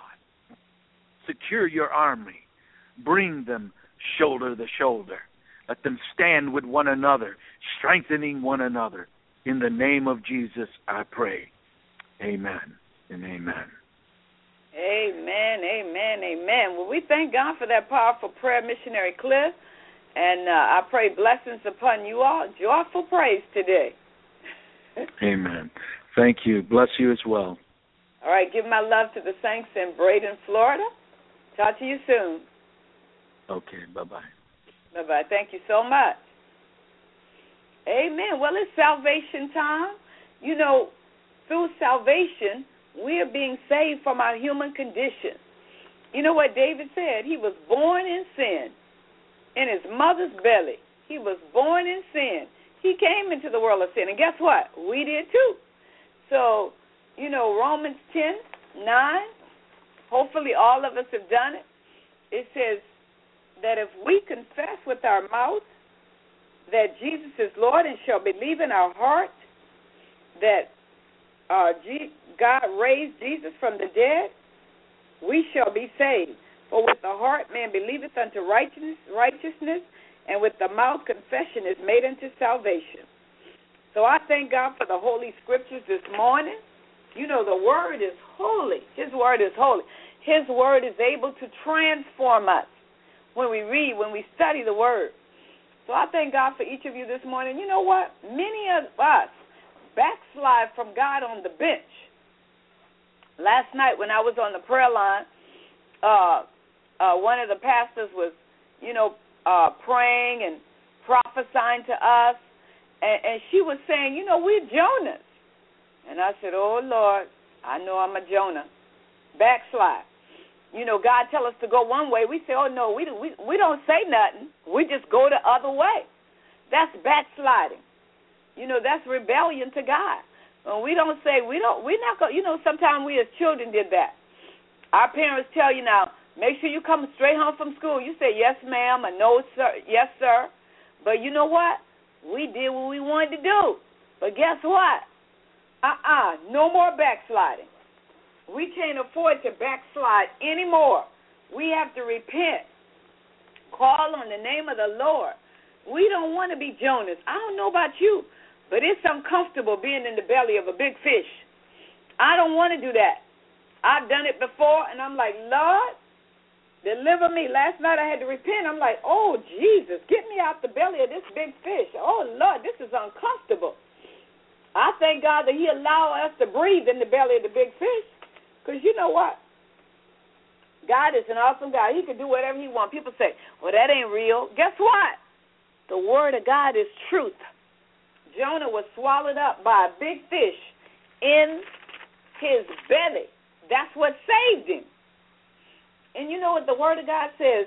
Secure your army. Bring them shoulder to shoulder. Let them stand with one another, strengthening one another. In the name of Jesus, I pray. Amen and amen. Amen, amen, amen. Well, we thank God for that powerful prayer, Missionary Cliff. And uh, I pray blessings upon you all. Joyful praise today. Amen. Thank you. Bless you as well. All right, give my love to the saints in Braden, Florida. Talk to you soon. Okay, bye-bye. Bye-bye. Thank you so much. Amen. Well, it's salvation time. You know, through salvation, we are being saved from our human condition. You know what David said? He was born in sin, in his mother's belly. He was born in sin. He came into the world of sin. And guess what? We did too. So, you know, Romans ten nine, hopefully all of us have done it. It says that if we confess with our mouth that Jesus is Lord and shall believe in our heart that uh, God raised Jesus from the dead, we shall be saved. For with the heart man believeth unto righteousness, righteousness, and with the mouth confession is made unto salvation. So I thank God for the Holy Scriptures this morning. You know, the Word is holy. His Word is holy. His Word is able to transform us when we read, when we study the Word. So I thank God for each of you this morning. You know what? Many of us backslide from God on the bench. Last night when I was on the prayer line, uh, uh, one of the pastors was, you know, uh, praying and prophesying to us, and, and she was saying, you know, we're Jonas. And I said, oh, Lord, I know I'm a Jonah. Backslide. You know, God tell us to go one way. We say, oh, no, we, we, we don't say nothing. We just go the other way. That's backsliding. You know, that's rebellion to God. When we don't say, we don't, we're not going, you know, sometimes we as children did that. Our parents tell you now, make sure you come straight home from school. You say, yes, ma'am, or no, sir, yes, sir. But you know what? We did what we wanted to do. But guess what? Uh-uh, no more backsliding. We can't afford to backslide anymore. We have to repent. Call on the name of the Lord. We don't want to be Jonas. I don't know about you, but it's uncomfortable being in the belly of a big fish. I don't want to do that. I've done it before, and I'm like, Lord, deliver me. Last night I had to repent. I'm like, oh, Jesus, get me out the belly of this big fish. Oh, Lord, this is uncomfortable. I thank God that he allowed us to breathe in the belly of the big fish, because you know what? God is an awesome God. He can do whatever he wants. People say, well, that ain't real. Guess what? The word of God is truth. Jonah was swallowed up by a big fish in his belly. That's what saved him. And you know what the word of God says?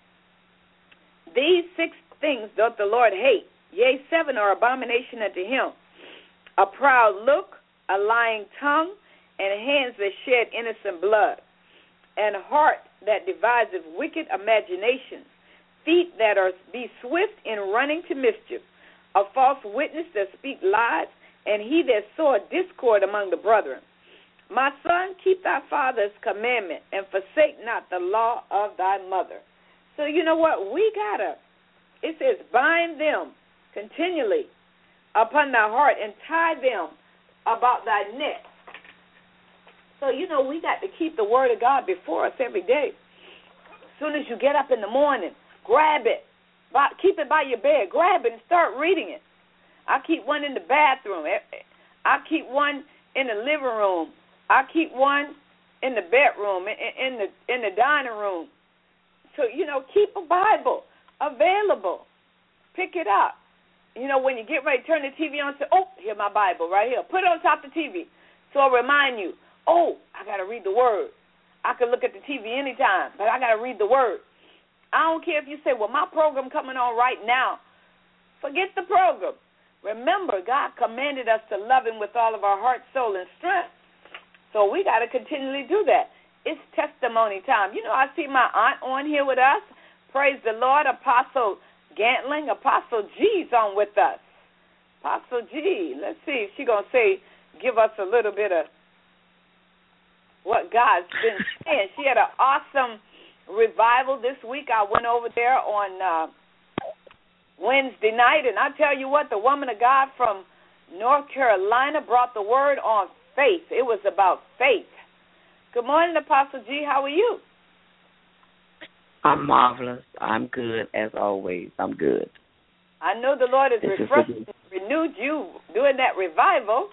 These six things doth the Lord hate. Yea, seven are abomination unto him. A proud look, a lying tongue, and hands that shed innocent blood, and heart that deviseth wicked imaginations, feet that are be swift in running to mischief, a false witness that speak lies, and he that sow discord among the brethren. My son, keep thy father's commandment, and forsake not the law of thy mother. So you know what? We got to, it says, bind them continually upon thy heart and tie them about thy neck. So, you know, we got to keep the word of God before us every day. As soon as you get up in the morning, grab it. By, keep it by your bed. Grab it and start reading it. I keep one in the bathroom. I keep one in the living room. I keep one in the bedroom, in, in the in the dining room. So, you know, keep a Bible available. Pick it up. You know, when you get ready to turn the T V on, say, oh, here's my Bible right here. Put it on top of the T V. So it'll remind you, oh, I got to read the Word. I can look at the T V anytime, but I got to read the Word. I don't care if you say, well, my program coming on right now. Forget the program. Remember, God commanded us to love him with all of our heart, soul, and strength. So we got to continually do that. It's testimony time. You know, I see my aunt on here with us. Praise the Lord. Apostle Gantling, Apostle G's on with us. Apostle G, let's see if she's going to say, give us a little bit of what God's been saying. She had an awesome revival this week. I went over there on uh, Wednesday night, and I tell you what, the woman of God from North Carolina brought the word on faith. It was about faith. Good morning, Apostle G. How are you? I'm marvelous. I'm good as always. I'm good. I know the Lord has This is refreshed good. and renewed you doing that revival.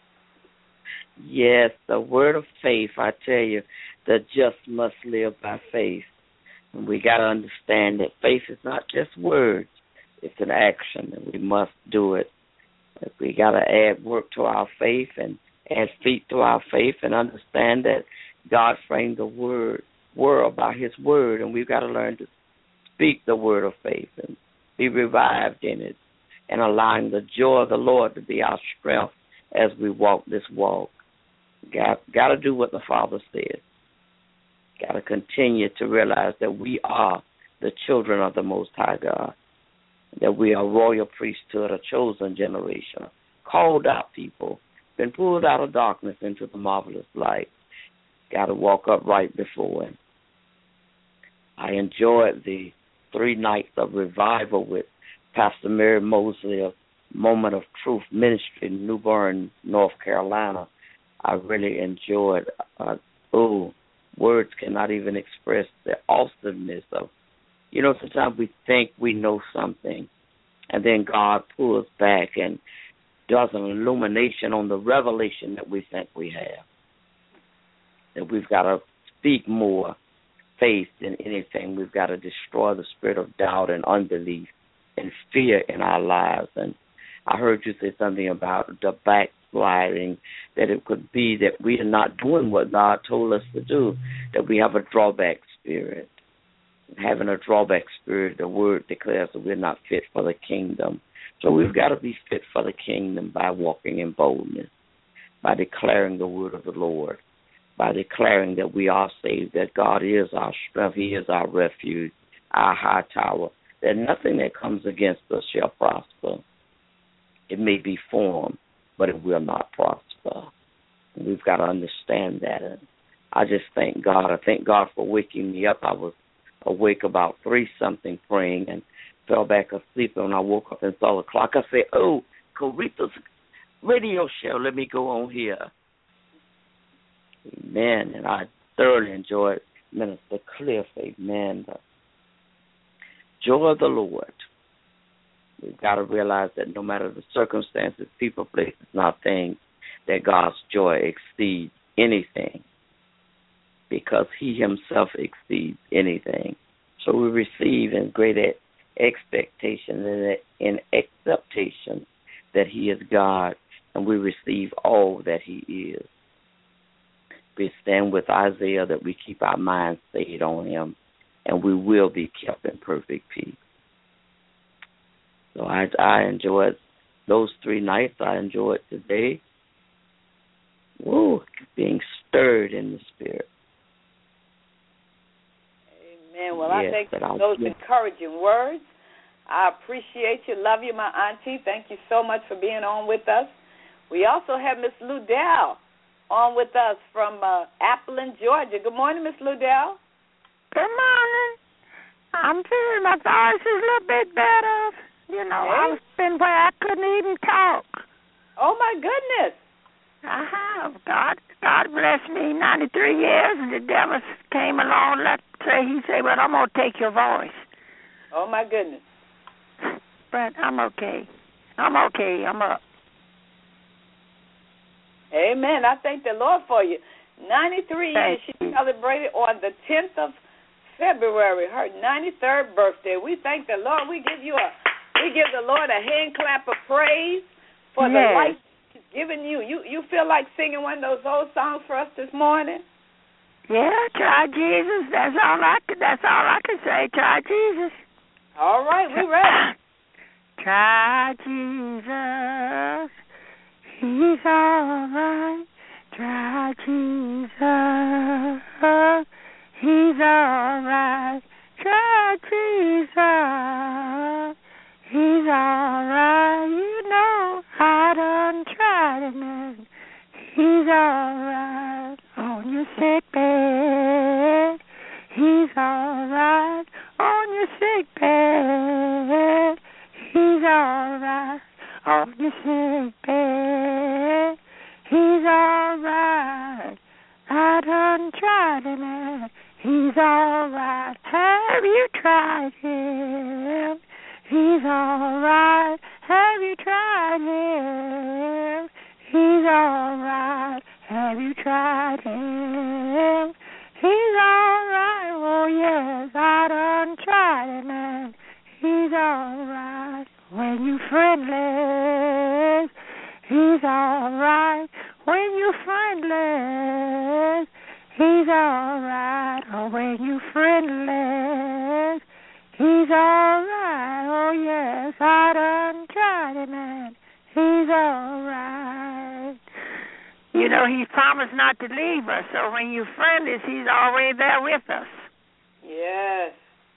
Yes, the word of faith, I tell you, the just must live by faith. And we got to understand that faith is not just words. It's an action, and we must do it. We got to add work to our faith and add feet to our faith and understand that God framed the word world by his word, and we've got to learn to speak the word of faith and be revived in it and allowing the joy of the Lord to be our strength as we walk this walk. Got, got to do what the Father said. Got to continue to realize that we are the children of the Most High God, that we are royal priesthood, a chosen generation, called out people, been pulled out of darkness into the marvelous light. Got to walk upright before him. I enjoyed the three nights of revival with Pastor Mary Mosley of Moment of Truth Ministry in New Bern, North Carolina. I really enjoyed, uh, oh, words cannot even express the awesomeness of, you know, sometimes we think we know something, and then God pulls back and does an illumination on the revelation that we think we have. That we've got to speak more faith than anything. We've got to destroy the spirit of doubt and unbelief and fear in our lives. And I heard you say something about the backsliding, that it could be that we are not doing what God told us to do, that we have a drawback spirit. Having a drawback spirit, the word declares that we're not fit for the kingdom. So we've got to be fit for the kingdom by walking in boldness, by declaring the word of the Lord, by declaring that we are saved, that God is our strength, he is our refuge, our high tower, that nothing that comes against us shall prosper. It may be formed, but it will not prosper. And we've got to understand that. And I just thank God. I thank God for waking me up. I was awake about three-something praying and fell back asleep. And when I woke up and saw the clock, I said, oh, Coretha's radio show, let me go on here. Amen. And I thoroughly enjoyed Minister Cliff. Amen. The joy of the Lord. We've got to realize that no matter the circumstances, people, places, not things, that God's joy exceeds anything, because he himself exceeds anything. So we receive in great expectation and in acceptation that he is God, and we receive all that he is. We stand with Isaiah that we keep our minds stayed on him, and we will be kept in perfect peace. So I, I enjoyed those three nights. I enjoyed today. Woo, being stirred in the spirit. Amen. Well, yes, I thank you for I'll, those yeah. encouraging words. I appreciate you. Love you, my auntie. Thank you so much for being on with us. We also have Miss Ludell on with us from uh, Appleton, Georgia. Good morning, Miss Ludell. Good morning. I'm feeling my voice is a little bit better. You know, Hey. I was been where I couldn't even talk. Oh, my goodness. I have. God, God bless me. ninety-three years, and the devil came along. Let's say he said, "Well, I'm gonna take your voice." Oh, my goodness. But I'm okay. I'm okay. I'm up. Amen. I thank the Lord for you. ninety-three years. Thank She you. celebrated on the tenth of February, her ninety-third birthday. We thank the Lord. We give you a, we give the Lord a hand clap of praise for the Yes. life He's given you. You, you feel like singing one of those old songs for us this morning? Yeah, try Jesus. That's all I can. That's all I can say. Try Jesus. All right, we ready. Try Jesus. He's all right. Try Jesus. He's all right. Try Jesus. He's all right. You know I done tried him, and he's all right. On your sick bed, he's all right. On your sick bed, he's all right. On your sick bed, he's all right. I done tried him, and he's all right. Have tried him? He's all right. Have you tried him? He's all right. Have you tried him? He's all right. Oh, yes, I done tried him, man. He's all right. When you friendless, he's all right. When you friendless, he's all right. Oh, when you friendless, he's all right. Oh, yes, I done tried him, man. He's all right. You know, he promised not to leave us, so when you friendless, he's always there with us. Yes.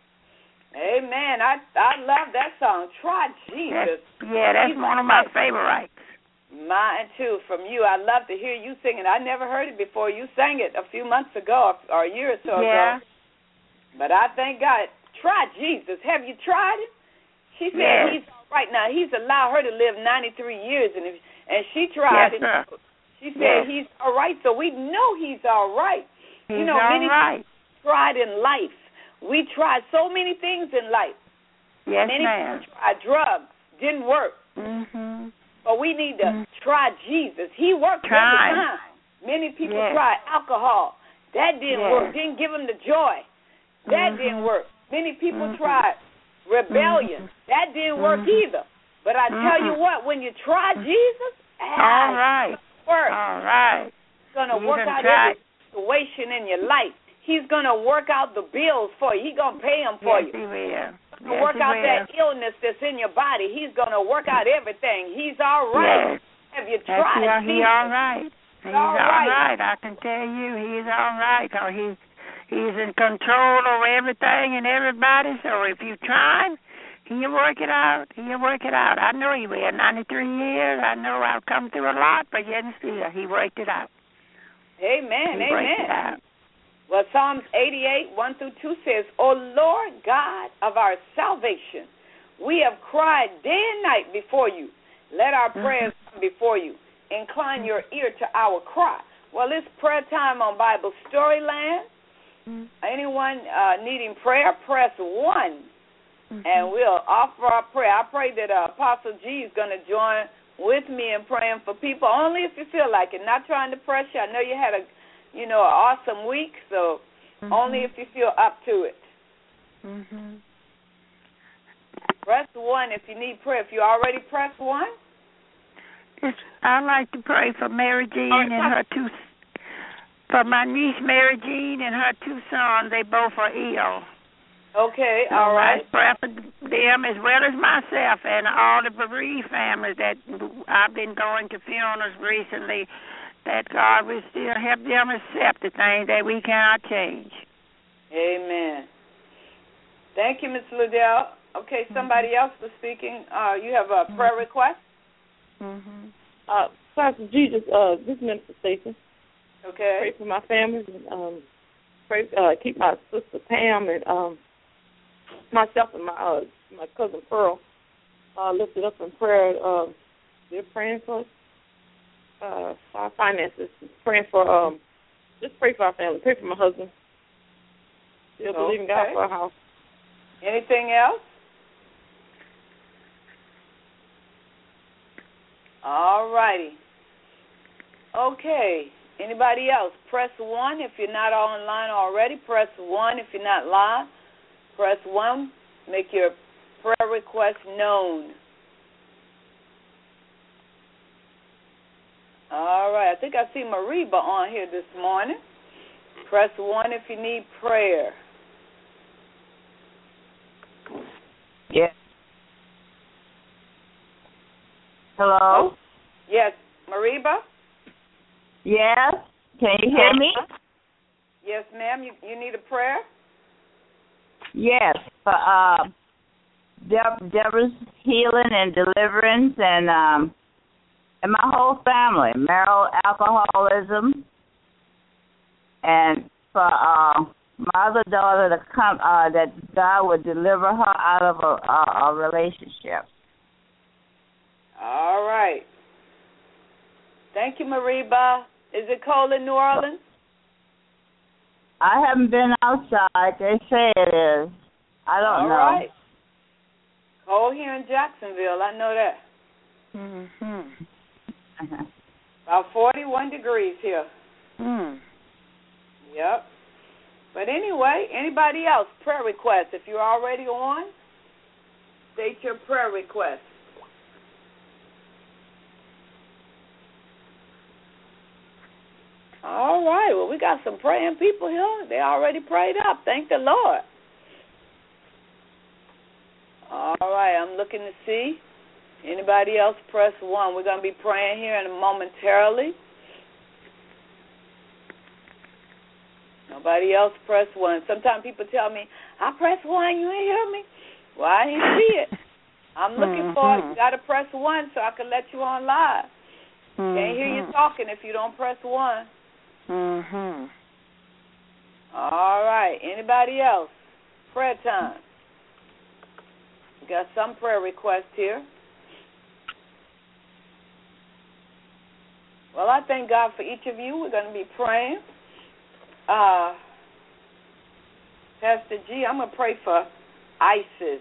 Amen. I I love that song. Try Jesus. That's, yeah, that's one of my favorites. Mine too. From you, I love to hear you sing it. I never heard it before. You sang it a few months ago or a year or so yeah. ago. But I thank God. Try Jesus. Have you tried it? She said yes. he's all right now. He's allowed her to live ninety-three years, and if, and she tried yes, it. Sir. She said yes. he's all right, so we know he's all right. He's you know, all many right. people tried in life. We tried so many things in life. Yes, many ma'am. people tried drugs, didn't work. Mm-hmm. But we need to mm-hmm. try Jesus. He worked try. every time. Many people yes. tried alcohol. That didn't yes. work. Didn't give them the joy. That mm-hmm. didn't work. Many people mm-hmm. tried rebellion. Mm-hmm. That didn't work mm-hmm. either. But I tell mm-hmm. you what, when you try Jesus, all right. it works. All right. He's going to work out try. every situation in your life. He's going to work out the bills for you. He's going to pay them for yes, you. He will. He's going to work yes, out will. that illness that's in your body. He's going to work out everything. He's all right. Yes. Have you That's tried? yeah, he's all right. He's all, all right. right. I can tell you he's all right. Oh, he's, he's in control over everything and everybody. So if you try, he'll work it out. He'll work it out. I know he will. ninety-three years. I know I've come through a lot, but yet and still, he worked it out. Amen. He amen. worked it out. Well, Psalms eighty-eight, one through two says, O Lord God of our salvation, we have cried day and night before you. Let our prayers come before you. Incline your ear to our cry. Well, it's prayer time on Bible Storyland. Mm-hmm. Anyone uh, needing prayer, press one, mm-hmm. and we'll offer our prayer. I pray that uh, Apostle G is going to join with me in praying for people, only if you feel like it, not trying to press you. I know you had a You know, an awesome week, so mm-hmm. only if you feel up to it. Mm-hmm. Press one if you need prayer. If you already pressed one. Yes, I'd like to pray for Mary Jean oh, and her two, for my niece Mary Jean and her two sons. They both are ill. Okay, all so right. I pray for them as well as myself and all the bereaved families that I've been going to funerals recently, that God will still help them accept the things that we cannot change. Amen. Thank you, Miz Liddell. Okay, somebody mm-hmm. else was speaking. Uh, you have a prayer request? Mm-hmm. Uh, Pastor Jesus, uh, this is Minister Stacy. Okay. Pray for my family and um, pray, uh, keep my sister Pam and um, myself and my uh, my cousin Pearl uh, lifted up in prayer. Uh, they're praying for us. Uh, our finances, praying for, um, just pray for our family, pray for my husband. Still okay. believing God for our house. Anything else? All righty. Okay. Anybody else? Press one if you're not online already. Press one if you're not live. Press one. Make your prayer request known. All right. I think I see Mariba on here this morning. Press one if you need prayer. Yes. Hello? Yes. Mariba? Yes. Can you hear me? Yes, ma'am. You you need a prayer? Yes. For uh, De- Deborah's healing and deliverance and um, and my whole family, marital alcoholism, and for uh, my other daughter to come, uh, that God would deliver her out of a, a, a relationship. All right. Thank you, Mariba. Is it cold in New Orleans? I haven't been outside. They say it is. I don't All know. All right. Cold here in Jacksonville. I know that. Mm-hmm. About forty-one degrees here. Mm. Yep. But anyway, anybody else? Prayer requests. If you're already on, state your prayer request. All right. Well, we got some praying people here. They already prayed up. Thank the Lord. All right. I'm looking to see. Anybody else, press one. We're going to be praying here in a momentarily. Nobody else, press one. Sometimes people tell me, I press one, you ain't hear me? Well, I ain't see it. I'm looking mm-hmm. for it. You got to press one so I can let you on live. Mm-hmm. Can't hear you talking if you don't press one. Mm-hmm. All right. Anybody else? Prayer time. We got some prayer requests here. Well, I thank God for each of you. We're going to be praying. Uh, Pastor G, I'm going to pray for ISIS.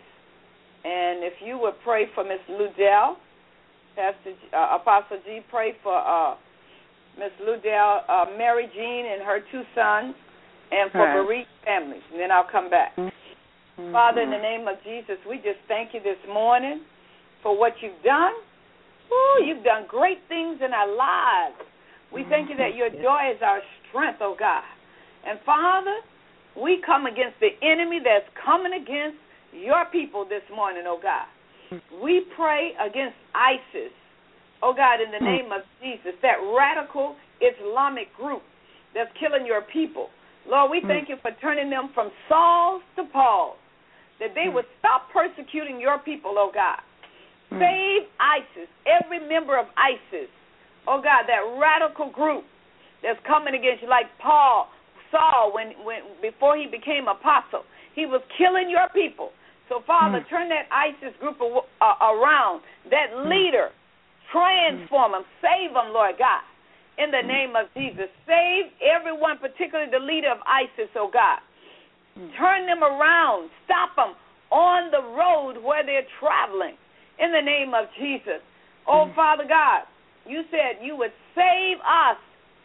And if you would pray for Miss Ludell, Pastor G, uh, Apostle G, pray for uh, Miss Ludell, uh, Mary Jean and her two sons, and for right. bereaved families. And then I'll come back. Mm-hmm. Father, in the name of Jesus, we just thank you this morning for what you've done. Ooh, you've done great things in our lives. We thank you that your joy is our strength, oh God. And Father, we come against the enemy that's coming against your people this morning, oh God. We pray against ISIS, oh God, in the name of Jesus, that radical Islamic group that's killing your people. Lord, we thank you for turning them from Saul to Paul, that they would stop persecuting your people, oh God. Save ISIS, every member of ISIS, oh God, that radical group that's coming against you, like Paul, Saul, when, when before he became apostle, he was killing your people. So, Father, mm. turn that ISIS group uh, around, that leader, transform them, save them, Lord God, in the name of Jesus. Save everyone, particularly the leader of ISIS, oh God. Turn them around, stop them on the road where they're traveling. In the name of Jesus. Oh, mm. Father God, you said you would save us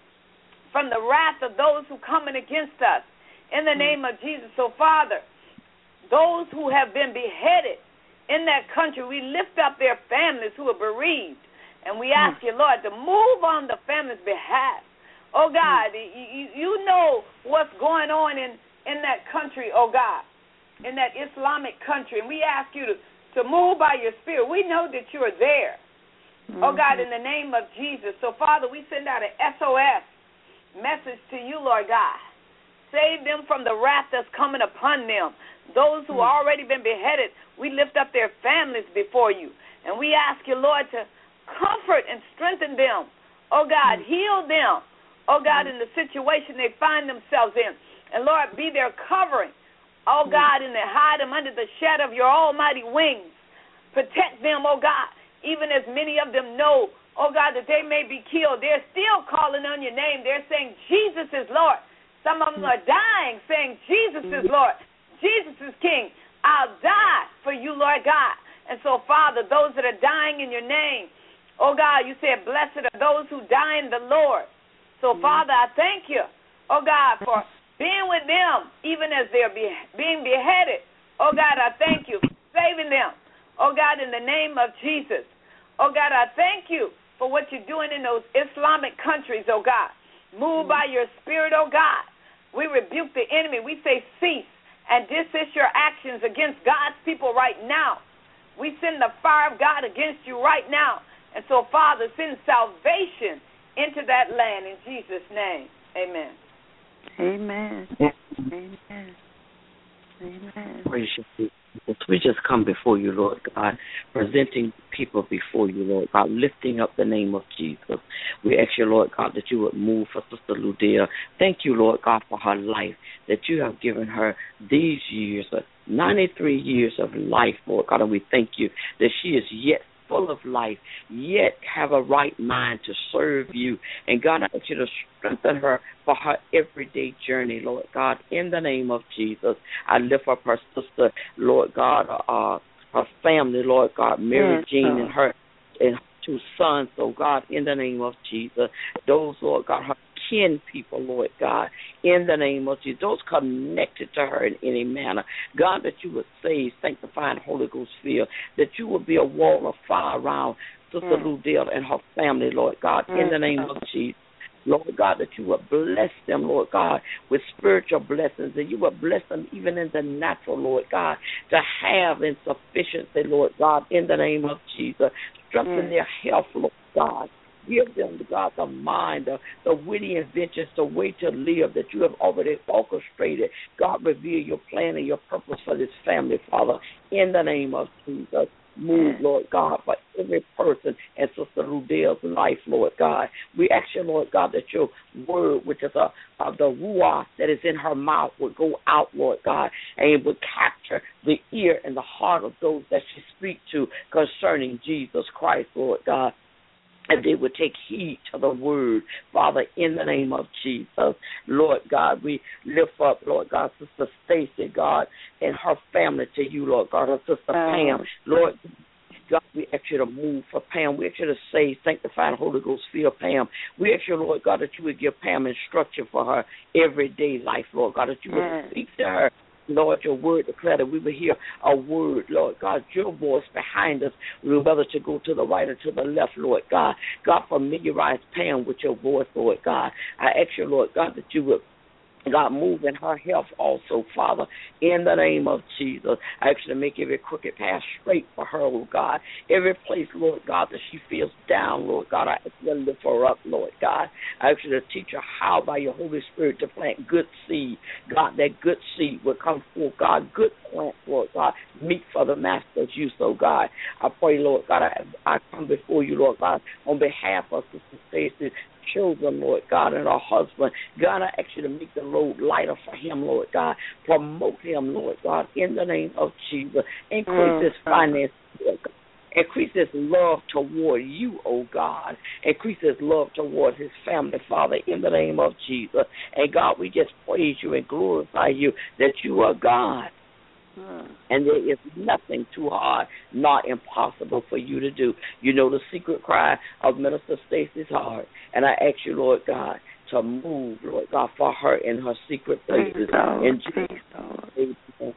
from the wrath of those who coming against us. In the mm. name of Jesus. So, Father, those who have been beheaded in that country, we lift up their families who are bereaved. And we ask mm. you, Lord, to move on the family's behalf. Oh, God, mm. you, you know what's going on in, in that country, oh, God, in that Islamic country. And we ask you to to move by your spirit. We know that you are there. Mm-hmm. Oh, God, in the name of Jesus. So, Father, we send out an S O S message to you, Lord God. Save them from the wrath that's coming upon them. Those who mm-hmm. already been beheaded, we lift up their families before you. And we ask you, Lord, to comfort and strengthen them. Oh, God, mm-hmm. heal them. Oh, God, mm-hmm. in the situation they find themselves in. And, Lord, be their covering. Oh, God, and hide them under the shadow of your almighty wings. Protect them, oh, God, even as many of them know, oh, God, that they may be killed. They're still calling on your name. They're saying, Jesus is Lord. Some of them are dying, saying, Jesus is Lord. Jesus is King. I'll die for you, Lord God. And so, Father, those that are dying in your name, oh, God, you said, blessed are those who die in the Lord. So, Father, I thank you, oh, God, for being with them, even as they're be, being beheaded. Oh, God, I thank you for saving them. Oh, God, in the name of Jesus. Oh, God, I thank you for what you're doing in those Islamic countries, oh, God. Move by your spirit, oh, God. We rebuke the enemy. We say cease and desist your actions against God's people right now. We send the fire of God against you right now. And so, Father, send salvation into that land in Jesus' name. Amen. Amen. Amen. Amen. Praise you. We just come before you, Lord God, presenting people before you, Lord God, lifting up the name of Jesus. We ask you, Lord God, that you would move for Sister Ludell. Thank you, Lord God, for her life, that you have given her these years, ninety-three years of life, Lord God, and we thank you that she is yet full of life, yet have a right mind to serve you. And God, I ask you to strengthen her for her everyday journey, Lord God, in the name of Jesus. I lift up her sister, Lord God, uh, her family, Lord God, Mary Jean and her and her two sons, oh God, in the name of Jesus. Those, Lord God, her kin people, Lord God, in the name of Jesus. Those connected to her in any manner. God, that you would save, sanctify, and Holy Ghost fill, that you would be a wall of fire around Sister mm. Lou Dale and her family, Lord God, mm. in the name of Jesus. Lord God, that you would bless them, Lord God, with spiritual blessings, and you would bless them even in the natural, Lord God, to have in sufficiency, Lord God, in the name of Jesus. Strengthen mm. their health, Lord God. Give them, God, the mind, the, the witty inventions, the way to live that you have already orchestrated. God, reveal your plan and your purpose for this family, Father, in the name of Jesus. Move, Lord God, for every person in Sister Lou Dale's life, Lord God. We ask you, Lord God, that your word, which is a, a, the ruah that is in her mouth, would go out, Lord God, and it would capture the ear and the heart of those that she speaks to concerning Jesus Christ, Lord God. And they would take heed to the word, Father, in the name of Jesus. Lord God, we lift up, Lord God, Sister Stacy, God, and her family to you, Lord God, her Sister Pam. Lord God, we ask you to move for Pam. We ask you to save, sanctify, and Holy Ghost fill Pam. We ask you, Lord God, that you would give Pam instruction for her everyday life, Lord God, that you would mm. speak to her. Lord, your word declared that we will hear a word, Lord God, your voice behind us, whether to go to the right or to the left, Lord God. God, familiarize Pam with your voice, Lord God. I ask you, Lord God, that you would, God, move in her health also, Father, in the name of Jesus. I ask you to make every crooked path straight for her, oh God. Every place, Lord God, that she feels down, Lord God, I ask you to lift her up, Lord God. I ask you to teach her how, by your Holy Spirit, to plant good seed. God, that good seed will come forth, God, good plant, Lord God, meet for the master's use, oh God. I pray, Lord God, I, I come before you, Lord God, on behalf of Sister Stacy, children, Lord God, and her husband. God, I ask you to make the road lighter for him, Lord God. Promote him, Lord God, in the name of Jesus. Increase mm. his finances, Lord God. Increase his love toward you, oh God. Increase his love toward his family, Father, in the name of Jesus. And God, we just praise you and glorify you that you are God. And there is nothing too hard, not impossible for you to do. You know the secret cry of Minister Stacy's heart. And I ask you, Lord God, to move, Lord God, for her in her secret places. In Jesus' name.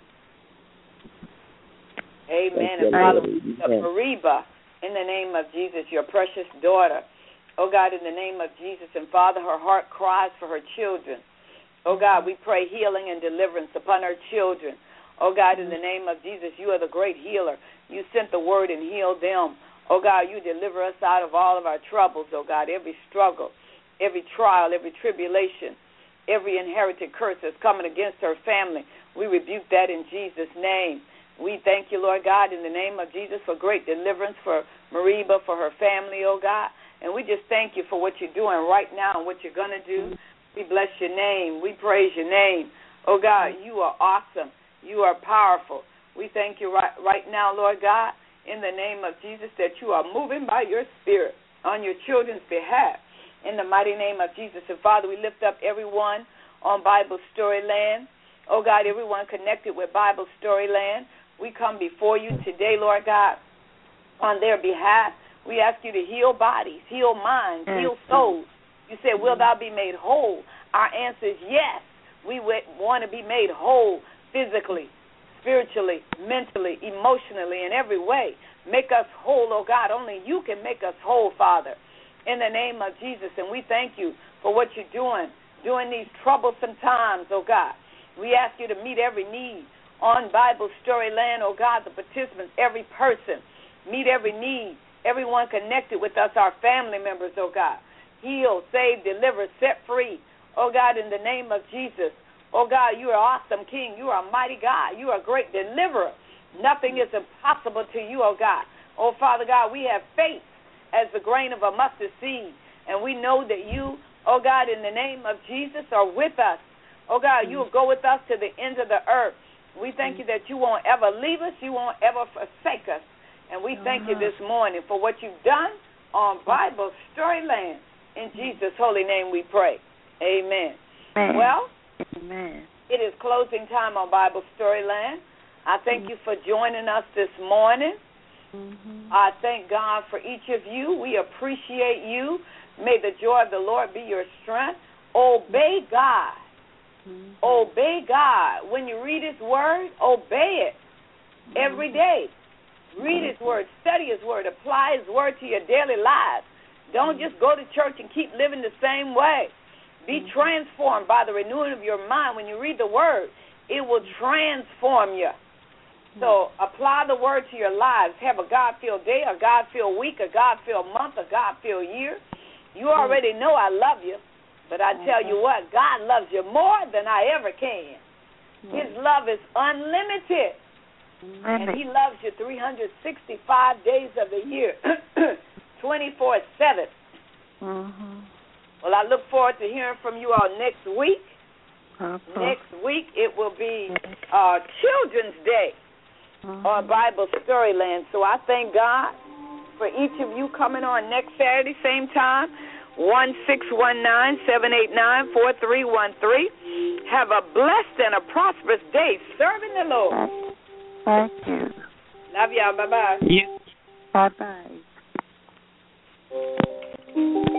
Amen. And Father, we lift up Mariba in the name of Jesus, your precious daughter. Oh God, in the name of Jesus. And Father, her heart cries for her children. Oh God, we pray healing and deliverance upon her children. Oh, God, in the name of Jesus, you are the great healer. You sent the word and healed them. Oh, God, you deliver us out of all of our troubles, oh, God, every struggle, every trial, every tribulation, every inherited curse that's coming against her family. We rebuke that in Jesus' name. We thank you, Lord God, in the name of Jesus for great deliverance for Mariba, for her family, oh, God. And we just thank you for what you're doing right now and what you're going to do. We bless your name. We praise your name. Oh, God, you are awesome. You are powerful. We thank you right, right now, Lord God, in the name of Jesus, that you are moving by your spirit on your children's behalf. In the mighty name of Jesus. And, Father, we lift up everyone on Bible Storyland. Oh, God, everyone connected with Bible Storyland. We come before you today, Lord God, on their behalf. We ask you to heal bodies, heal minds, mm-hmm. heal souls. You said, will thou be made whole? Our answer is yes. We want to be made whole. Physically, spiritually, mentally, emotionally, in every way. Make us whole, oh God. Only you can make us whole, Father, in the name of Jesus. And we thank you for what you're doing during these troublesome times, oh God. We ask you to meet every need on Bible Storyland, oh God, the participants, every person. Meet every need, everyone connected with us, our family members, oh God. Heal, save, deliver, set free, oh God, in the name of Jesus. Oh, God, you are awesome, King. You are a mighty God. You are a great deliverer. Nothing is impossible to you, oh, God. Oh, Father God, we have faith as the grain of a mustard seed, and we know that you, oh, God, in the name of Jesus, are with us. Oh, God, you will go with us to the ends of the earth. We thank you that you won't ever leave us. You won't ever forsake us. And And we thank you this morning for what you've done on Bible Storyland. In Jesus' holy name we pray. Amen. Amen. Well, Amen. it is closing time on Bible Storyland. I thank you for joining us this morning. Mm-hmm. I thank God for each of you. We appreciate you. May the joy of the Lord be your strength. Obey God. Mm-hmm. Obey God. When you read His Word, obey it every day. Read His Word. Study His Word. Apply His Word to your daily lives. Don't just go to church and keep living the same way. Be transformed by the renewing of your mind. When you read the Word, it will transform you. So apply the Word to your lives. Have a God-filled day, a God-filled week, a God-filled month, a God-filled year. You already know I love you, but I tell you what, God loves you more than I ever can. His love is unlimited, and He loves you three hundred sixty-five days of the year, twenty-four seven. Mm-hmm. Well, I look forward to hearing from you all next week. Uh-huh. Next week it will be uh, Children's Day. Mm-hmm. On Bible Storyland. So I thank God for each of you coming on next Saturday, same time, one six one nine, seven eight nine, four three one three. Have a blessed and a prosperous day serving the Lord. Thank you. Love y'all. Bye-bye. Bye-bye.